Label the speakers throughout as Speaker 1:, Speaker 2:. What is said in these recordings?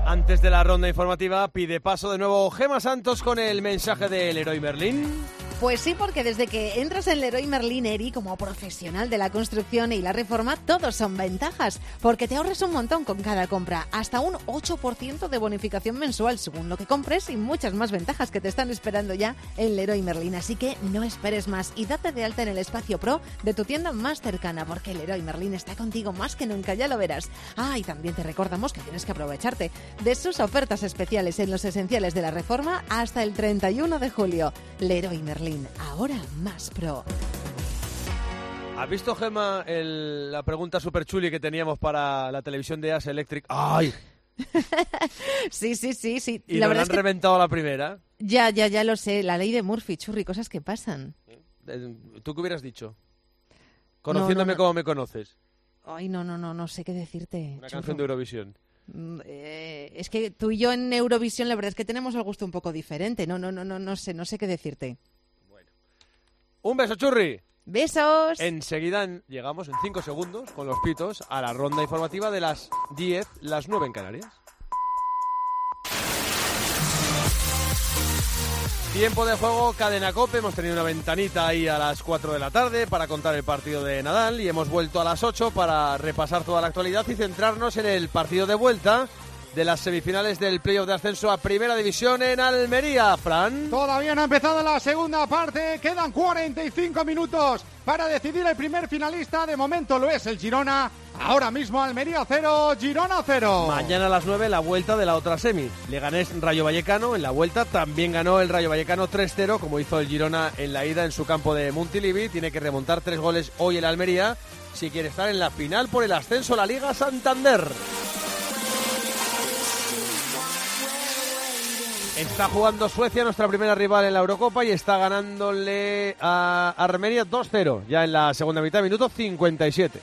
Speaker 1: Antes de la ronda informativa, pide paso de nuevo Gemma Santos con el mensaje del Leroy Merlin.
Speaker 2: Pues sí, porque desde que entras en Leroy Merlin, Eri, como profesional de la construcción y la reforma, todos son ventajas, porque te ahorras un montón con cada compra, hasta un 8% de bonificación mensual según lo que compres y muchas más ventajas que te están esperando ya en Leroy Merlin. Así que no esperes más y date de alta en el espacio Pro de tu tienda más cercana, porque Leroy Merlin está contigo más que nunca, ya lo verás. Y también te recordamos que tienes que aprovecharte de sus ofertas especiales en los esenciales de la reforma hasta el 31 de julio. Leroy Merlin. Ahora más pro.
Speaker 1: ¿Has visto, Gemma, la pregunta super chuli que teníamos para la televisión de As Electric? ¡Ay!
Speaker 2: Sí.
Speaker 1: Y nos han reventado la primera.
Speaker 2: Ya lo sé. La ley de Murphy, churri, cosas que pasan.
Speaker 1: ¿Tú qué hubieras dicho? Conociéndome como me conoces.
Speaker 2: Ay, no sé qué decirte.
Speaker 1: Una canción de Eurovisión.
Speaker 2: Es que tú y yo en Eurovisión la verdad es que tenemos el gusto un poco diferente. No sé qué decirte.
Speaker 1: Un beso, churri.
Speaker 2: Besos.
Speaker 1: Enseguida llegamos en 5 segundos con los pitos a la ronda informativa de las 10, las 9 en Canarias. Tiempo de juego, Cadena COPE. Hemos tenido una ventanita ahí a las 4 de la tarde para contar el partido de Nadal y hemos vuelto a las 8 para repasar toda la actualidad y centrarnos en el partido de vuelta de las semifinales del playoff de ascenso a Primera División en Almería, Fran.
Speaker 3: Todavía no ha empezado la segunda parte, quedan 45 minutos para decidir el primer finalista. De momento lo es el Girona. Ahora mismo Almería 0, Girona 0.
Speaker 1: Mañana a las 9 la vuelta de la otra semi. Leganés Rayo Vallecano en la vuelta. También ganó el Rayo Vallecano 3-0, como hizo el Girona en la ida en su campo de Montilivi. Tiene que remontar 3 goles hoy el Almería si quiere estar en la final por el ascenso a la Liga Santander. Está jugando Suecia, nuestra primera rival en la Eurocopa, y está ganándole a Armenia 2-0, ya en la segunda mitad, minuto 57.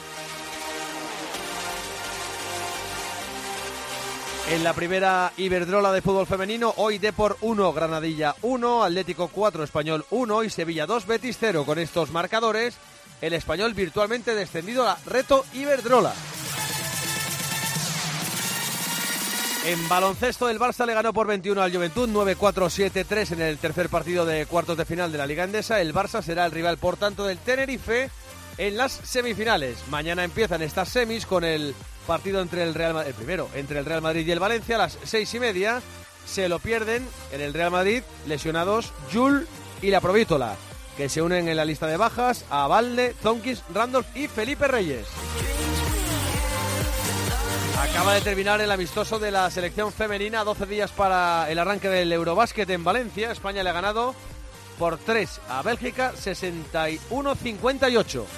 Speaker 1: En la primera Iberdrola de fútbol femenino, hoy Depor 1, Granadilla 1, Atlético 4, Español 1 y Sevilla 2, Betis 0. Con estos marcadores, el Español virtualmente descendido a Reto Iberdrola. En baloncesto, el Barça le ganó por 21 al Juventud, 9-4-7-3 en el tercer partido de cuartos de final de la Liga Endesa. El Barça será el rival, por tanto, del Tenerife en las semifinales. Mañana empiezan estas semis con el partido entre el Real Madrid, entre el Real Madrid y el Valencia a las 6:30. Se lo pierden en el Real Madrid lesionados Jul y la Provítola, que se unen en la lista de bajas a Valde, Zonkis, Randolph y Felipe Reyes. Acaba de terminar el amistoso de la selección femenina, 12 días para el arranque del Eurobásquet en Valencia. España le ha ganado por 3 a Bélgica, 61-58.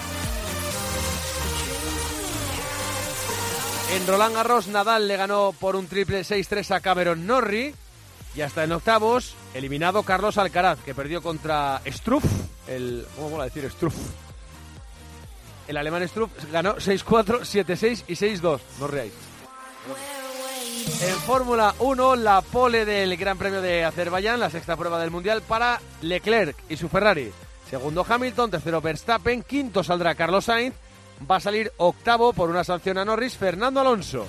Speaker 1: En Roland Garros, Nadal le ganó por un triple 6-3 a Cameron Norrie. Y hasta en octavos, eliminado Carlos Alcaraz, que perdió contra Struff, ¿cómo mola decir Struff? El alemán Struff ganó 6-4, 7-6 y 6-2. No reáis. En Fórmula 1, la pole del Gran Premio de Azerbaiyán, la sexta prueba del Mundial para Leclerc y su Ferrari. Segundo Hamilton, tercero Verstappen, quinto saldrá Carlos Sainz. Va a salir octavo por una sanción a Norris, Fernando Alonso.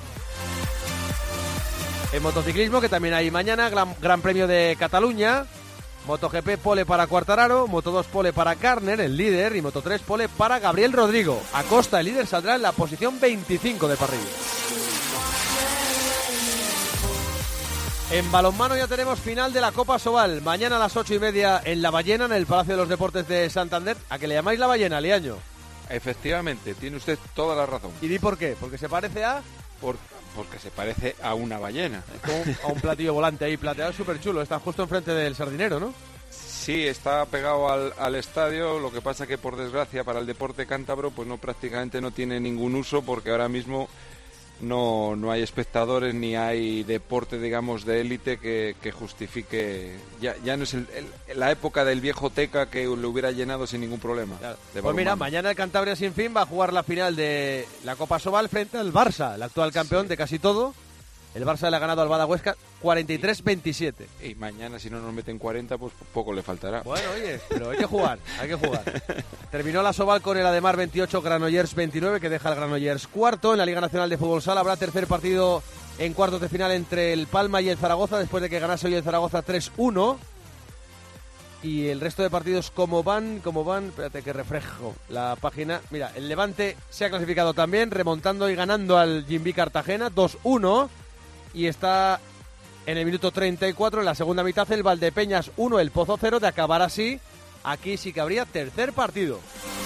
Speaker 1: En motociclismo, que también hay mañana, Gran Premio de Cataluña. MotoGP pole para Quartararo, Moto2 pole para Garner, el líder, y Moto3 pole para Gabriel Rodrigo. Acosta, el líder, saldrá en la posición 25 de parrilla. En balonmano ya tenemos final de la Copa Sobal. Mañana a las 8:30 en La Ballena, en el Palacio de los Deportes de Santander. ¿A que le llamáis La Ballena, Liaño?
Speaker 4: Efectivamente, tiene usted toda la razón.
Speaker 1: ¿Y di por qué? ¿Porque se parece a...?
Speaker 4: Porque se parece a una ballena.
Speaker 1: Como a un platillo volante ahí plateado, súper chulo. Está justo enfrente del Sardinero, ¿no?
Speaker 4: Sí, está pegado al estadio. Lo que pasa que, por desgracia, para el deporte cántabro, pues prácticamente no tiene ningún uso, porque ahora mismo no hay espectadores ni hay deporte, digamos, de élite que justifique. Ya no es la época del viejo Teca, que lo hubiera llenado sin ningún problema.
Speaker 1: Claro. Pues mira, mañana el Cantabria Sin Fin va a jugar la final de la Copa Sobal frente al Barça, el actual campeón de casi todo. El Barça le ha ganado al Bada Huesca 43-27.
Speaker 4: Y mañana, si no nos meten 40, pues poco le faltará.
Speaker 1: Bueno, oye, pero hay que jugar. Terminó la Sobal con el Ademar 28, Granollers 29, que deja al Granollers cuarto. En la Liga Nacional de Fútbol Sala habrá tercer partido en cuartos de final entre el Palma y el Zaragoza, después de que ganase hoy el Zaragoza 3-1. Y el resto de partidos, ¿cómo van? Espérate que refresco la página. Mira, el Levante se ha clasificado también, remontando y ganando al Gimbi Cartagena 2-1. Y está en el minuto 34, en la segunda mitad, el Valdepeñas 1, el Pozo 0. De acabar así, aquí sí que habría tercer partido.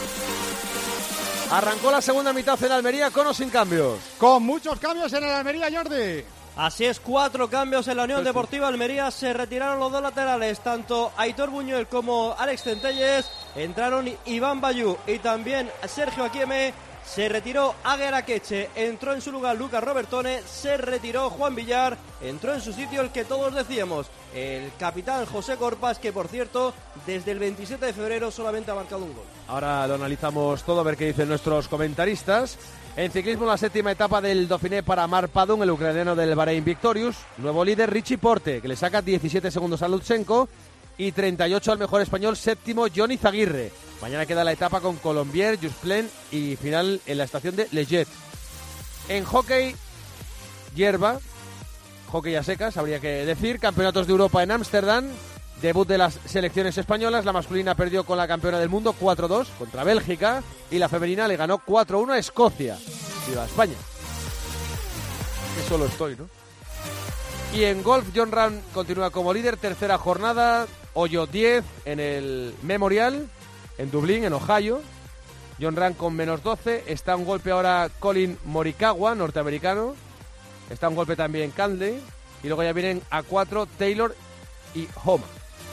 Speaker 1: Arrancó la segunda mitad en Almería, con o sin cambios.
Speaker 3: Con muchos cambios en el Almería, Jordi.
Speaker 5: Así es, 4 cambios en la Unión Deportiva Almería. Se retiraron los dos laterales, tanto Aitor Buñuel como Alex Centelles. Entraron Iván Bayú y también Sergio Aquieme. Se retiró Aguer Akeche, entró en su lugar Lucas Robertone, se retiró Juan Villar, entró en su sitio el que todos decíamos, el capitán José Corpas, que por cierto, desde el 27 de febrero solamente ha marcado un gol.
Speaker 1: Ahora lo analizamos todo, a ver qué dicen nuestros comentaristas. En ciclismo, la séptima etapa del Dauphiné para Marc Padun, el ucraniano del Bahrein Victorious. Nuevo líder Richie Porte, que le saca 17 segundos a Lutsenko, y 38 al mejor español, séptimo Johnny Zaguirre. Mañana queda la etapa con Colombier, Jusplen y final en la estación de Leget. En hockey, hierba, hockey a secas, habría que decir, campeonatos de Europa en Ámsterdam, debut de las selecciones españolas. La masculina perdió con la campeona del mundo 4-2 contra Bélgica y la femenina le ganó 4-1 a Escocia. ¡Viva España! Que solo estoy, ¿no? Y en golf, Jon Rahm continúa como líder, tercera jornada, hoyo 10 en el Memorial, en Dublín, en Ohio. Jon Rahm con menos 12, está un golpe ahora Colin Morikawa, norteamericano, está un golpe también Cantley, y luego ya vienen a 4 Taylor y Homa.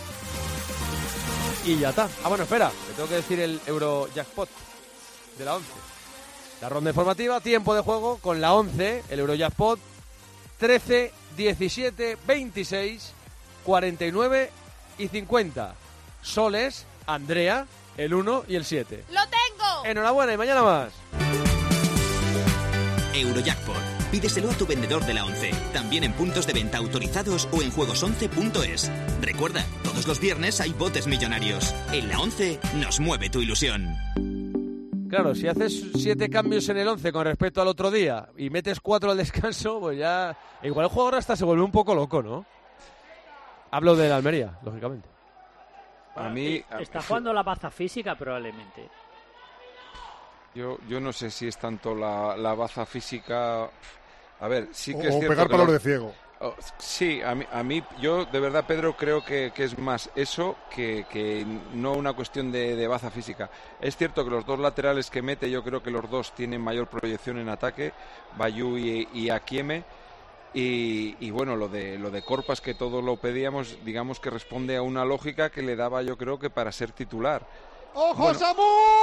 Speaker 1: Y ya está. Ah, bueno, espera, te tengo que decir el Eurojackpot de la 11. La ronda informativa, tiempo de juego con la 11, el Eurojackpot 13, 17, 26, 49 y 50. Soles, Andrea, el 1 y el 7.
Speaker 6: ¡Lo tengo!
Speaker 1: Enhorabuena y mañana más.
Speaker 7: Eurojackpot. Pídeselo a tu vendedor de la 11. También en puntos de venta autorizados o en juegos11.es. Recuerda, todos los viernes hay botes millonarios. En la 11 nos mueve tu ilusión.
Speaker 1: Claro, si haces 7 cambios en el 11 con respecto al otro día y metes 4 al descanso, pues ya... Igual el jugador hasta se vuelve un poco loco, ¿no? Hablo de la Almería, lógicamente.
Speaker 4: A mí...
Speaker 8: Está jugando la baza física probablemente.
Speaker 4: Yo no sé si es tanto la baza física... A ver, sí que es
Speaker 9: o
Speaker 4: cierto
Speaker 9: pegar
Speaker 4: que
Speaker 9: palos de ciego.
Speaker 4: Sí, a mí, yo de verdad, Pedro, creo que es más eso que no una cuestión de baza física. Es cierto que los dos laterales que mete, yo creo que los dos tienen mayor proyección en ataque, Bayú y Aquieme. Y bueno, lo de Corpas, que todos lo pedíamos, digamos que responde a una lógica que le daba, yo creo, que para ser titular.
Speaker 3: ¡Ojo, bueno. Samu!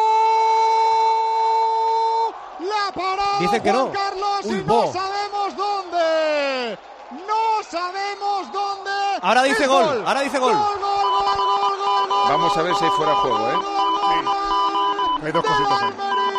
Speaker 3: ¡La parada!
Speaker 1: Dice que
Speaker 3: Juan
Speaker 1: no.
Speaker 3: Carlos, y no sabemos dónde. ¡No sabemos dónde!
Speaker 5: Ahora dice gol, ahora dice gol.
Speaker 3: Gol.
Speaker 4: Vamos a ver si hay fuera juego, ¿eh?
Speaker 9: Sí. Hay dos cositas ahí.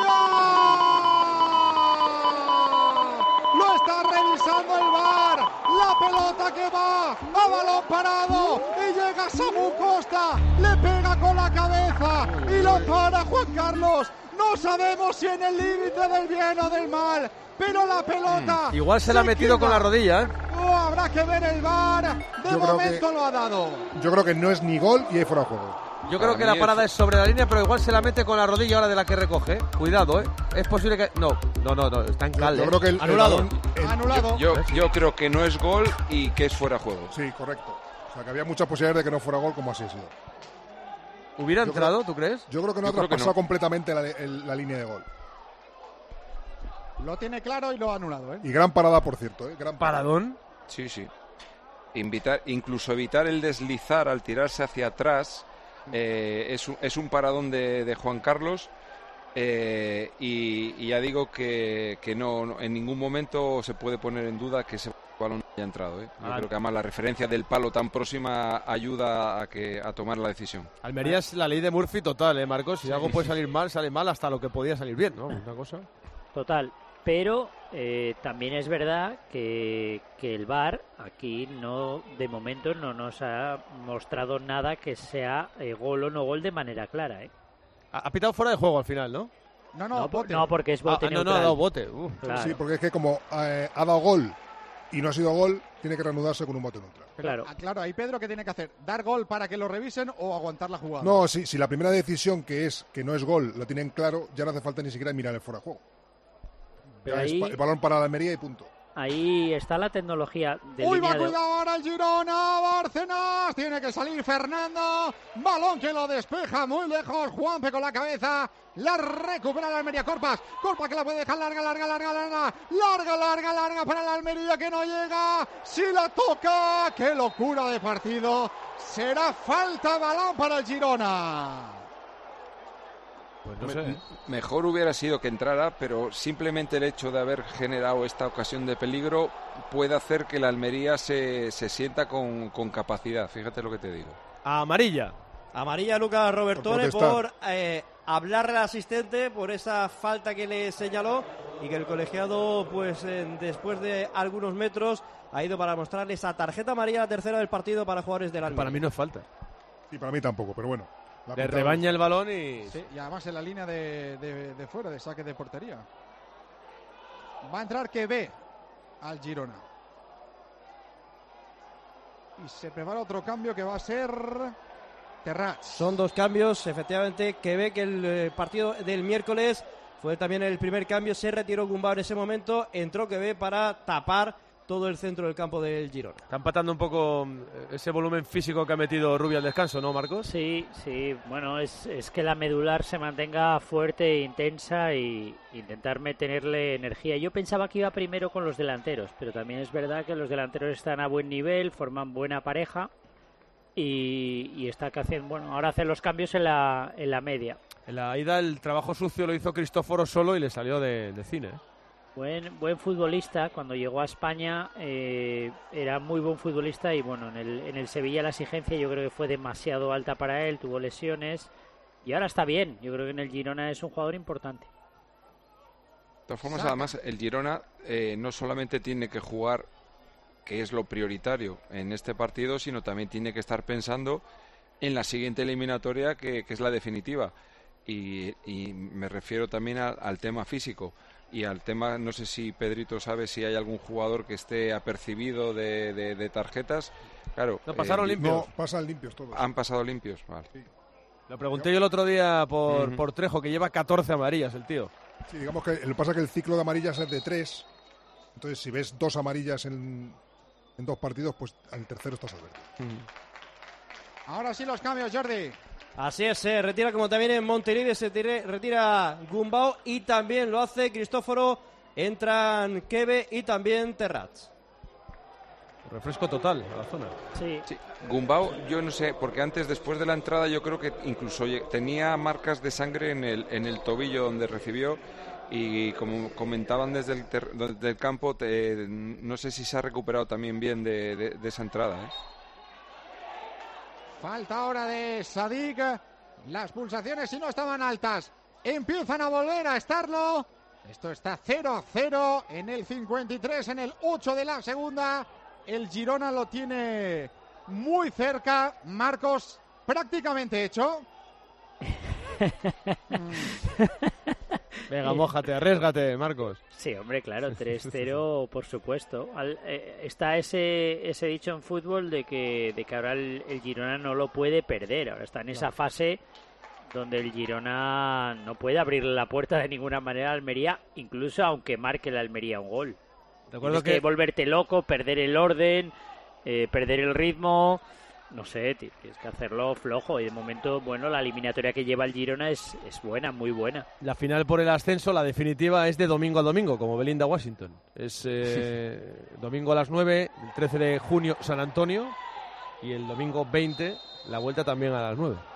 Speaker 3: Lo está revisando el VAR. La pelota que va a balón parado y llega Samu Costa. Le pega con la cabeza y lo para Juan Carlos. No sabemos si en el límite del bien o del mal, pero la pelota...
Speaker 1: Igual se la ha metido con la rodilla, ¿eh?
Speaker 3: Habrá que ver el VAR. De momento lo ha dado.
Speaker 9: Yo creo que no es ni gol y hay fuera de juego.
Speaker 1: Yo creo que la parada es sobre la línea, pero igual se la mete con la rodilla ahora de la que recoge. Cuidado, ¿eh? Es posible que... No, está en cal.
Speaker 9: Yo creo que
Speaker 5: anulado.
Speaker 3: Anulado.
Speaker 4: Yo creo que no es gol y que es fuera de juego.
Speaker 9: Sí, correcto. O sea, que había muchas posibilidades de que no fuera gol, como así ha sido.
Speaker 1: ¿Hubiera entrado, tú crees?
Speaker 9: Yo creo que no ha traspasado completamente la línea de gol.
Speaker 3: Lo tiene claro y lo ha anulado, ¿eh?
Speaker 9: Y gran parada, por cierto, ¿eh? Gran parada.
Speaker 1: ¿Paradón?
Speaker 4: Sí. Incluso evitar el deslizar al tirarse hacia atrás es un paradón de Juan Carlos. Y ya digo que no, en ningún momento se puede poner en duda que ese balón haya entrado, ¿eh? Yo creo que además la referencia del palo tan próxima ayuda a tomar la decisión.
Speaker 1: Almería es la ley de Murphy total, ¿eh, Marcos? Si algo puede salir mal, sale mal hasta lo que podía salir bien, ¿no? Una cosa.
Speaker 8: Total. Pero también es verdad que el VAR aquí de momento no nos ha mostrado nada que sea gol o no gol de manera clara, ¿eh?
Speaker 1: Ha pitado fuera de juego al final, ¿no?
Speaker 3: No, bote.
Speaker 8: No, porque es bote neutral.
Speaker 1: No, ha dado bote.
Speaker 8: Claro.
Speaker 9: Sí, porque es que como ha dado gol y no ha sido gol, tiene que reanudarse con un bote neutral.
Speaker 3: Pero, claro, ahí Pedro, ¿qué tiene que hacer? ¿Dar gol para que lo revisen o aguantar la jugada?
Speaker 9: No, si la primera decisión, que no es gol, lo tienen claro, ya no hace falta ni siquiera mirar el fuera de juego.
Speaker 8: Pero
Speaker 9: ya
Speaker 8: ahí,
Speaker 9: es el balón para la Almería y punto.
Speaker 8: Ahí está la tecnología de
Speaker 3: ¡Uy,
Speaker 8: línea
Speaker 3: va, cuidado ahora el Girona! Bárcenas, tiene que salir Fernando. Balón que lo despeja muy lejos. Juanpe con la cabeza. La recupera la Almería. Corpas que la puede dejar larga para la Almería, que no llega. Si la toca, qué locura de partido. Será falta, balón para el Girona.
Speaker 1: Pues no sé.
Speaker 4: Mejor hubiera sido que entrara, pero simplemente el hecho de haber generado esta ocasión de peligro puede hacer que la Almería se sienta con capacidad. Fíjate lo que te digo.
Speaker 1: Amarilla.
Speaker 5: Amarilla Lucas Robertone por hablarle al asistente por esa falta que le señaló y que el colegiado, pues después de algunos metros, ha ido para mostrarle esa tarjeta amarilla, la tercera del partido para jugadores del Almería.
Speaker 1: Para mí no es falta.
Speaker 9: Y para mí tampoco, pero bueno.
Speaker 1: Le rebaña el balón y...
Speaker 3: Sí, y además en la línea de fuera, de saque de portería. Va a entrar que ve al Girona. Y se prepara otro cambio que va a ser Terrats.
Speaker 5: Son dos cambios, efectivamente, que ve que el partido del miércoles fue también el primer cambio. Se retiró Gumbau en ese momento, entró que ve para tapar todo el centro del campo del Girona.
Speaker 1: Está empatando un poco ese volumen físico que ha metido Rubio al descanso, ¿no, Marcos?
Speaker 8: Sí, bueno, es que la medular se mantenga fuerte e intensa y intentar mantenerle energía. Yo pensaba que iba primero con los delanteros, pero también es verdad que los delanteros están a buen nivel, forman buena pareja y está que hacen, bueno, ahora hacen los cambios en la media.
Speaker 1: En la ida el trabajo sucio lo hizo Cristóforo solo y le salió de cine.
Speaker 8: Buen futbolista. Cuando llegó a España era muy buen futbolista y bueno, en el Sevilla la exigencia yo creo que fue demasiado alta para él, tuvo lesiones y ahora está bien. Yo creo que en el Girona es un jugador importante.
Speaker 4: De todas formas, además, el Girona no solamente tiene que jugar, que es lo prioritario en este partido, sino también tiene que estar pensando en la siguiente eliminatoria, que es la definitiva. Y me refiero también al tema físico. Y al tema, no sé si Pedrito sabe si hay algún jugador que esté apercibido de tarjetas. Claro.
Speaker 1: No, pasaron limpios.
Speaker 9: No, pasan limpios todos.
Speaker 4: Han pasado limpios, vale.
Speaker 9: Sí.
Speaker 1: Lo pregunté yo el otro día por Trejo, que lleva 14 amarillas el tío.
Speaker 9: Sí, digamos que lo que pasa es que el ciclo de amarillas es de 3. Entonces, si ves 2 amarillas en 2 partidos, pues al tercero estás advertido.
Speaker 3: Ahora sí los cambios, Jordi.
Speaker 5: Así es, se retira como también en Montilivi, retira Gumbau y también lo hace Cristóforo, entran Kebe y también Terrats.
Speaker 1: Refresco total a la zona.
Speaker 8: Sí.
Speaker 4: Gumbau, yo no sé, porque antes, después de la entrada, yo creo que incluso tenía marcas de sangre en el tobillo donde recibió y como comentaban desde el campo, no sé si se ha recuperado también bien de esa entrada, ¿eh?
Speaker 3: Falta ahora de Sadik. Las pulsaciones, si no estaban altas, empiezan a volver a estarlo. Esto está 0-0 en el 53, en el 8 de la segunda. El Girona lo tiene muy cerca. Marcos, prácticamente hecho.
Speaker 1: Venga, mójate, arriésgate, Marcos.
Speaker 8: Sí, hombre, claro, 3-0, por supuesto. Está ese dicho en fútbol de que ahora el Girona no lo puede perder. Ahora está en esa fase donde el Girona no puede abrirle la puerta de ninguna manera a Almería, incluso aunque marque la Almería un gol. Tienes que volverte loco, perder el orden, perder el ritmo. No sé, tienes que hacerlo flojo. Y de momento, bueno, la eliminatoria que lleva el Girona es buena, muy buena.
Speaker 1: La final por el ascenso, la definitiva, es de domingo a domingo, como Belinda Washington. Es domingo a las 9, el 13 de junio San Antonio, y el domingo 20, la vuelta también a las 9.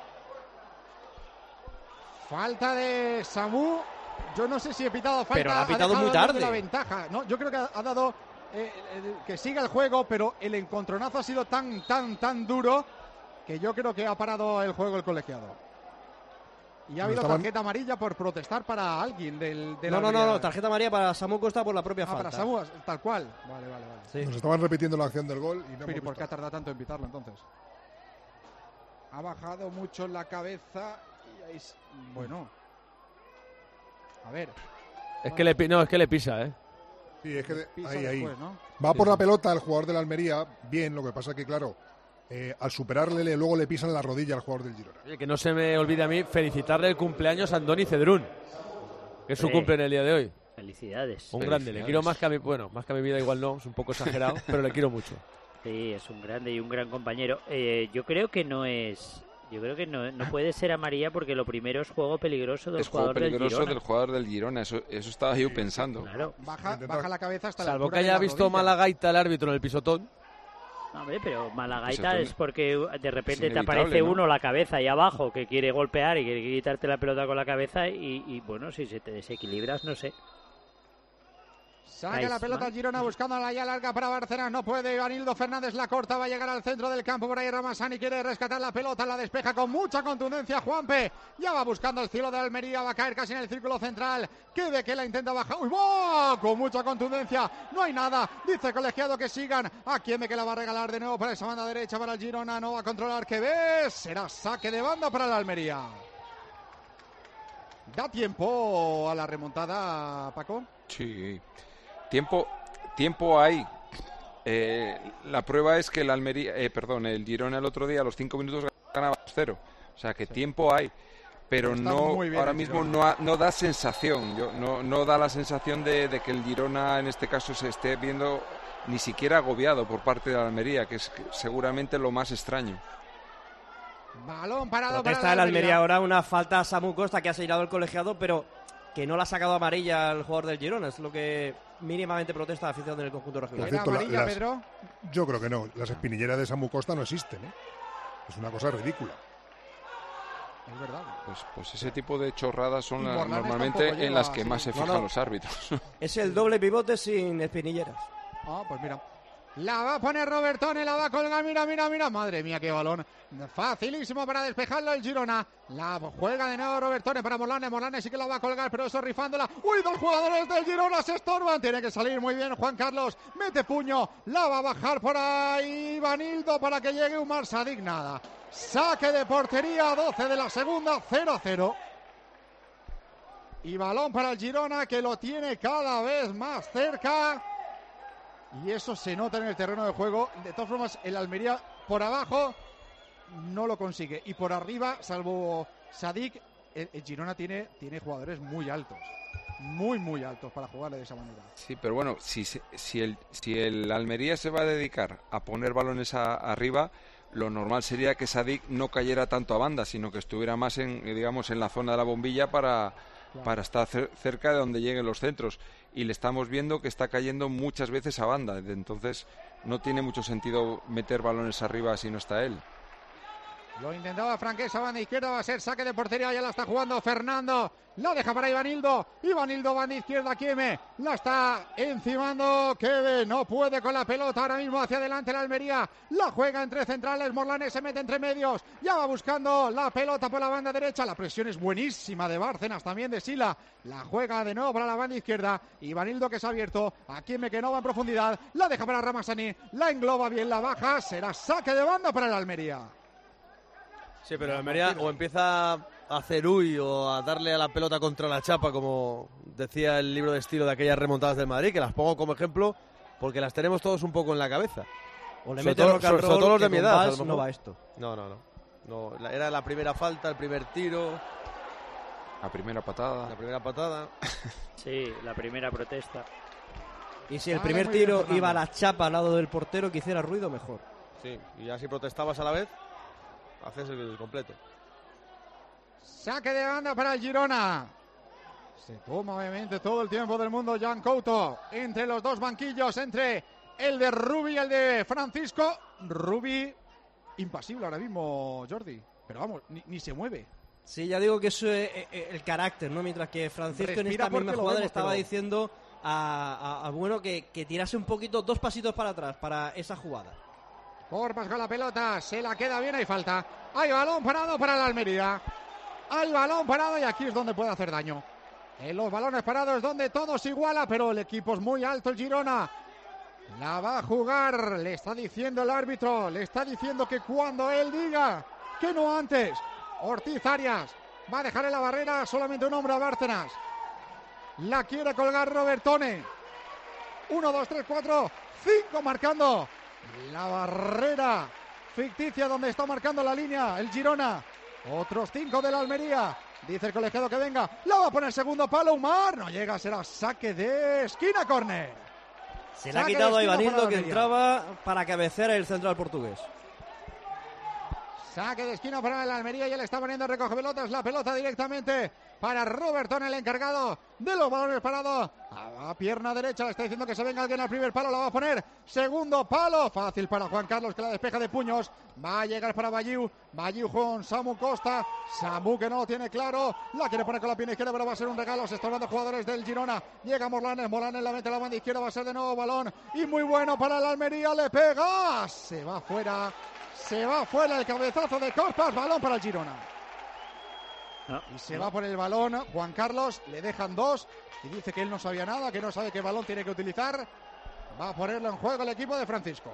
Speaker 3: Falta de Samu. Yo no sé si he pitado falta.
Speaker 5: Pero la ha pitado muy tarde.
Speaker 3: La ventaja. No, yo creo que ha dado que siga el juego, pero el encontronazo ha sido tan duro que yo creo que ha parado el juego el colegiado. Y ha habido tarjeta amarilla por protestar para alguien del
Speaker 5: No, tarjeta amarilla para Samu Costa por la propia falta.
Speaker 3: Para Samu, tal cual. Vale.
Speaker 9: Sí. Nos estaban repitiendo la acción del gol. Y no
Speaker 3: ¿Pero por qué ha tardado tanto en pitarlo entonces? Ha bajado mucho la cabeza y ahí... Bueno. A ver.
Speaker 1: Es que le pisa, ¿eh?
Speaker 9: Sí, es que
Speaker 3: Pisa
Speaker 9: ahí.
Speaker 3: después, ¿no?
Speaker 9: Va por la pelota el jugador de la Almería, bien, lo que pasa que, claro, al superarle luego le pisan la rodilla al jugador del Girona.
Speaker 1: Oye, que no se me olvide a mí felicitarle el cumpleaños a Andoni Cedrún, que es su cumple en el día de hoy.
Speaker 8: Felicidades.
Speaker 1: Un grande, le quiero más que a mi, más que a mi vida igual no, es un poco exagerado, pero le quiero mucho.
Speaker 8: Sí, es un grande y un gran compañero. Yo creo que no puede ser amarilla porque lo primero es juego peligroso del jugador del Girona.
Speaker 4: Es juego peligroso del jugador del Girona, eso estaba yo pensando.
Speaker 8: Claro.
Speaker 3: Baja la cabeza hasta la
Speaker 1: Salvo
Speaker 3: altura
Speaker 1: que
Speaker 3: de
Speaker 1: haya
Speaker 3: la
Speaker 1: visto
Speaker 3: rodilla.
Speaker 1: mala gaita el árbitro en el pisotón.
Speaker 8: No, hombre, pero Malagaita
Speaker 4: Pisotón.
Speaker 8: es porque de repente
Speaker 4: Es
Speaker 8: te aparece
Speaker 4: inevitable, ¿no?
Speaker 8: uno la cabeza ahí abajo que quiere golpear y quiere quitarte la pelota con la cabeza y bueno, si se te desequilibras, no sé.
Speaker 3: Saca la pelota al Girona buscando la ya larga para Bárcenas. No puede. Ivanildo Fernández la corta. Va a llegar al centro del campo. Por ahí Ramazani quiere rescatar la pelota. La despeja con mucha contundencia Juanpe. Ya va buscando el cielo de Almería. Va a caer casi en el círculo central. Que la intenta bajar. ¡Uy, va! Con mucha contundencia. No hay nada. Dice Colegiado que sigan. A quien que la va a regalar de nuevo para esa banda derecha para el Girona. No va a controlar. Que ves. Será saque de banda para la Almería. ¿Da tiempo a la remontada, Paco?
Speaker 4: Sí. Tiempo hay. La prueba es que el Girona el otro día a los 5 minutos ganaba 2-0. O sea que tiempo hay. Pero
Speaker 3: Está
Speaker 4: no,
Speaker 3: muy bien
Speaker 4: ahora
Speaker 3: el
Speaker 4: mismo
Speaker 3: Girona.
Speaker 4: no da sensación. No da la sensación de que el Girona en este caso se esté viendo ni siquiera agobiado por parte de la Almería, que es seguramente lo más extraño.
Speaker 3: Balón parado
Speaker 5: Protesta
Speaker 3: para
Speaker 5: el
Speaker 3: la
Speaker 5: Almería ahora, una falta a Samu Costa que ha señalado el colegiado, pero que no la ha sacado amarilla al jugador del Girona. Es lo que mínimamente protesta la afición del conjunto
Speaker 9: Por
Speaker 5: regional.
Speaker 3: ¿Era
Speaker 9: cierto,
Speaker 3: amarilla, Pedro?
Speaker 9: yo creo que no. Las espinilleras de Samu Costa no existen, ¿eh? Es una cosa ridícula.
Speaker 3: Es verdad.
Speaker 4: Pues ese tipo de chorradas son
Speaker 3: Y Morlanes
Speaker 4: normalmente
Speaker 3: tampoco
Speaker 4: en las
Speaker 3: lleva
Speaker 4: que más se
Speaker 3: así.
Speaker 4: fijan
Speaker 5: No.
Speaker 4: los árbitros.
Speaker 5: Es el doble pivote sin espinilleras.
Speaker 3: Ah, pues mira. La va a poner Robertone, la va a colgar, mira. Madre mía, qué balón. Facilísimo para despejarlo el Girona. La juega de nuevo Robertone para Morlanes. Morlanes sí que la va a colgar, pero eso rifándola. ¡Uy, dos jugadores del Girona se estorban! Tiene que salir muy bien Juan Carlos. Mete puño. La va a bajar por ahí Ivanildo para que llegue Umar Sadik. Nada. Saque de portería, 12 de la segunda, 0-0. Y balón para el Girona que lo tiene cada vez más cerca. Y eso se nota en el terreno de juego. De todas formas, el Almería por abajo no lo consigue. Y por arriba, salvo Sadik, el Girona tiene jugadores muy altos. Muy altos para jugarle de esa manera.
Speaker 4: Sí, pero bueno, si el Almería se va a dedicar a poner balones arriba, lo normal sería que Sadik no cayera tanto a banda, sino que estuviera más en la zona de la bombilla para estar cerca de donde lleguen los centros. Y le estamos viendo que está cayendo muchas veces a banda, entonces no tiene mucho sentido meter balones arriba si no está él.
Speaker 3: Lo intentaba Franquesa, banda izquierda, va a ser saque de portería, ya la está jugando Fernando, la deja para Ivanildo, banda izquierda, Kieme, la está encimando, Keve, no puede con la pelota, ahora mismo hacia adelante la Almería, la juega entre centrales, Morlanes se mete entre medios, ya va buscando la pelota por la banda derecha, la presión es buenísima de Bárcenas, también de Sila, la juega de nuevo para la banda izquierda, Ivanildo que se ha abierto, a Kieme que no va en profundidad, la deja para Ramazani, la engloba bien, la baja, será saque de banda para la Almería.
Speaker 1: Sí, pero el Almería o empieza a hacer o a darle a la pelota contra la chapa, como decía el libro de estilo de aquellas remontadas del Madrid, que las pongo como ejemplo porque las tenemos todos un poco en la cabeza.
Speaker 5: O le
Speaker 1: Sobre
Speaker 5: mete
Speaker 1: todo-
Speaker 5: rock and
Speaker 1: sobre
Speaker 5: roll,
Speaker 1: todo los de
Speaker 5: que
Speaker 1: mi
Speaker 5: con
Speaker 1: edad,
Speaker 5: Valls
Speaker 1: a lo mejor.
Speaker 5: no va esto.
Speaker 1: No, era la primera falta, el primer tiro,
Speaker 4: La primera patada.
Speaker 1: la primera patada.
Speaker 8: Sí, la primera protesta.
Speaker 5: Y si el
Speaker 3: Vale,
Speaker 5: primer
Speaker 3: muy bien,
Speaker 5: tiro
Speaker 3: Fernando.
Speaker 5: iba a la chapa al lado del portero, que hiciera ruido, mejor.
Speaker 1: Sí, y ya si protestabas a la vez, haces el completo.
Speaker 3: Saque de banda para el Girona. Se toma obviamente todo el tiempo del mundo Jan Couto. Entre los dos banquillos, entre el de Rubi y el de Francisco. Rubi impasible ahora mismo, Jordi. Pero vamos, ni se mueve.
Speaker 5: Sí, ya digo que eso es el carácter, ¿no? Mientras que Francisco en
Speaker 3: Respira
Speaker 5: esta misma
Speaker 3: porque lo
Speaker 5: jugada le
Speaker 3: vemos,
Speaker 5: estaba
Speaker 3: pero-
Speaker 5: diciendo a Bueno que tirase un poquito, 2 pasitos para atrás para esa jugada.
Speaker 3: Corpas con la pelota, se la queda bien, hay falta. Hay balón parado para la Almería. Hay balón parado y aquí es donde puede hacer daño. En los balones parados es donde todo se iguala, pero el equipo es muy alto, el Girona. La va a jugar, le está diciendo el árbitro, le está diciendo que cuando él diga, que no antes. Ortiz Arias va a dejar en la barrera solamente un hombre a Bárcenas. La quiere colgar Robertone. 1, 2, 3, 4, 5 marcando la barrera ficticia donde está marcando la línea el Girona. Otros 5 de la Almería. Dice el colegiado que venga. La va a poner segundo palo. Umar. No llega. Será saque de esquina. Córner.
Speaker 5: Se le ha quitado a Ivanildo, que entraba para cabecear el central portugués.
Speaker 3: Saque de esquina para la Almería y él está poniendo recoge pelotas. La pelota directamente para Robertson, el encargado de los balones parados. A pierna derecha le está diciendo que se venga alguien al primer palo. La va a poner segundo palo. Fácil para Juan Carlos, que la despeja de puños. Va a llegar para Bayiu. Bayiu con Samu Costa. Samu que no lo tiene claro. La quiere poner con la pierna izquierda, pero va a ser un regalo. Se están dando jugadores del Girona. Llega Morlanes. Morlanes la mete a la banda izquierda. Va a ser de nuevo balón. Y muy bueno para la Almería. Le pega. Se va fuera. Se va fuera el cabezazo de Corpas. Balón para el Girona. Y se va por el balón Juan Carlos. Le dejan 2. Y dice que él no sabía nada, que no sabe qué balón tiene que utilizar. Va a ponerlo en juego el equipo de Francisco.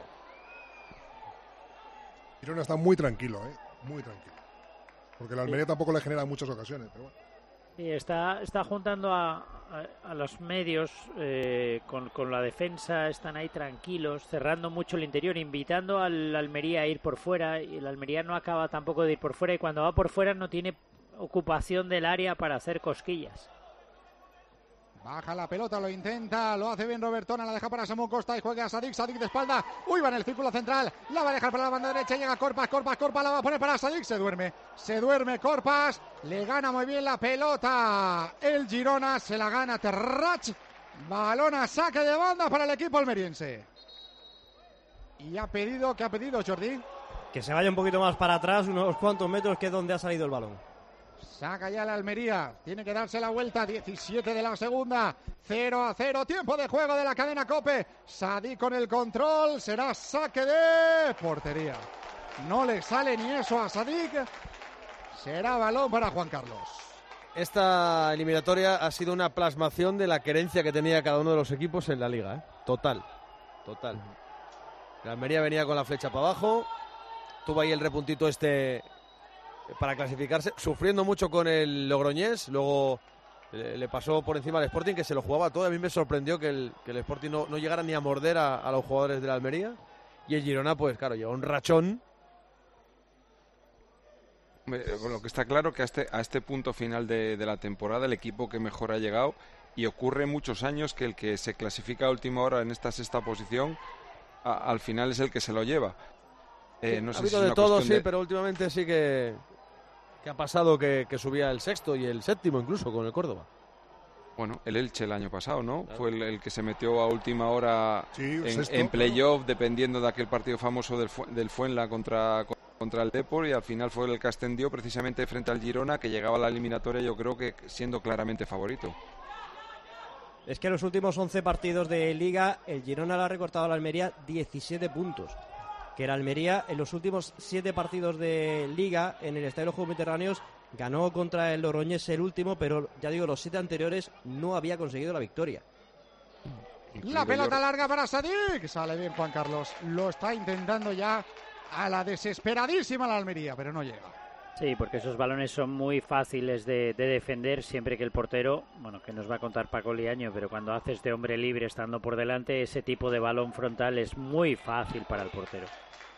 Speaker 9: Girona está muy tranquilo, muy tranquilo. Porque la Almería tampoco le genera muchas ocasiones, pero bueno.
Speaker 8: Sí, está juntando a los medios con la defensa, están ahí tranquilos, cerrando mucho el interior, invitando al Almería a ir por fuera, y el Almería no acaba tampoco de ir por fuera, y cuando va por fuera no tiene ocupación del área para hacer cosquillas.
Speaker 3: Baja la pelota, lo intenta, lo hace bien Robertona, la deja para Samu Costa y juega a Sadik, Sadik de espalda, va en el círculo central, la va a dejar para la banda derecha, llega Corpas, la va a poner para Sadik, se duerme Corpas, le gana muy bien la pelota, el Girona se la gana Terrach, balón a saque de banda para el equipo almeriense. Y ¿qué ha pedido Jordi?
Speaker 5: Que se vaya un poquito más para atrás, unos cuantos metros, que es donde ha salido el balón.
Speaker 3: Saca ya la Almería, tiene que darse la vuelta, 17 de la segunda, 0-0, tiempo de juego de la cadena COPE. Sadik con el control, será saque de portería. No le sale ni eso a Sadik, será balón para Juan Carlos.
Speaker 1: Esta eliminatoria ha sido una plasmación de la querencia que tenía cada uno de los equipos en la liga, Total. La Almería venía con la flecha para abajo, tuvo ahí el repuntito para clasificarse, sufriendo mucho con el Logroñés, luego le pasó por encima al Sporting, que se lo jugaba todo. A mí me sorprendió que el Sporting no llegara ni a morder a los jugadores de la Almería, y el Girona, pues claro, llegó un rachón.
Speaker 4: Lo que está claro que a este punto final de la temporada el equipo que mejor ha llegado, y ocurre muchos años que el que se clasifica a última hora en esta sexta posición al final es el que se lo lleva. No sé
Speaker 1: ha habido de todo, sí, pero últimamente sí que ha pasado que subía el sexto y el séptimo incluso con el Córdoba.
Speaker 4: Bueno, el Elche el año pasado, ¿no? Claro. Fue el que se metió a última hora en playoff, dependiendo de aquel partido famoso del Fuenla contra el Depor, y al final fue el que ascendió precisamente frente al Girona, que llegaba a la eliminatoria, yo creo que siendo claramente favorito.
Speaker 5: Es que en los últimos 11 partidos de Liga, el Girona le ha recortado a la Almería 17 puntos. Que la Almería en los últimos 7 partidos de Liga en el Estadio de los Juegos Mediterráneos ganó contra el Logroñés el último, pero ya digo, los 7 anteriores no había conseguido la victoria.
Speaker 3: La pelota larga para Sadik, sale bien Juan Carlos, lo está intentando ya a la desesperadísima la Almería, pero no llega.
Speaker 8: Sí, porque esos balones son muy fáciles de defender siempre que el portero, que nos va a contar Paco Liaño, pero cuando haces de hombre libre estando por delante, ese tipo de balón frontal es muy fácil para el portero.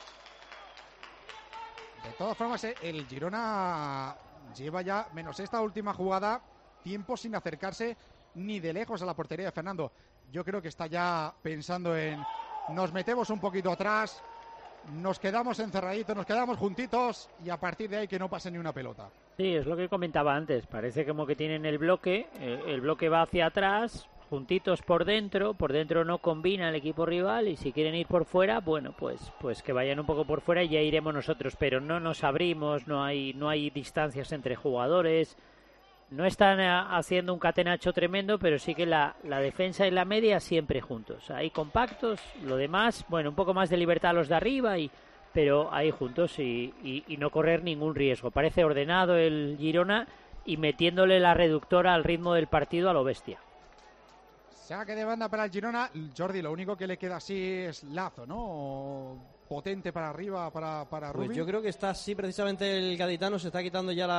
Speaker 3: De todas formas, el Girona lleva ya, menos esta última jugada, tiempo sin acercarse ni de lejos a la portería de Fernando. Yo creo que está ya pensando en nos metemos un poquito atrás, nos quedamos encerraditos, nos quedamos juntitos y a partir de ahí que no pase ni una pelota.
Speaker 8: Sí, es lo que comentaba antes, parece como que tienen el bloque va hacia atrás, juntitos por dentro no combina el equipo rival, y si quieren ir por fuera, bueno, pues que vayan un poco por fuera y ya iremos nosotros, pero no nos abrimos, no hay distancias entre jugadores, no están haciendo un catenacho tremendo, pero sí que la defensa y la media siempre juntos, ahí compactos, lo demás, un poco más de libertad a los de arriba, pero ahí juntos y no correr ningún riesgo. Parece ordenado el Girona y metiéndole la reductora al ritmo del partido a lo bestia.
Speaker 3: Saque de banda para el Girona. Jordi, lo único que le queda así es Lazo, ¿no? Potente para arriba para Rubí.
Speaker 5: Pues yo creo que está así, precisamente el gaditano se está quitando ya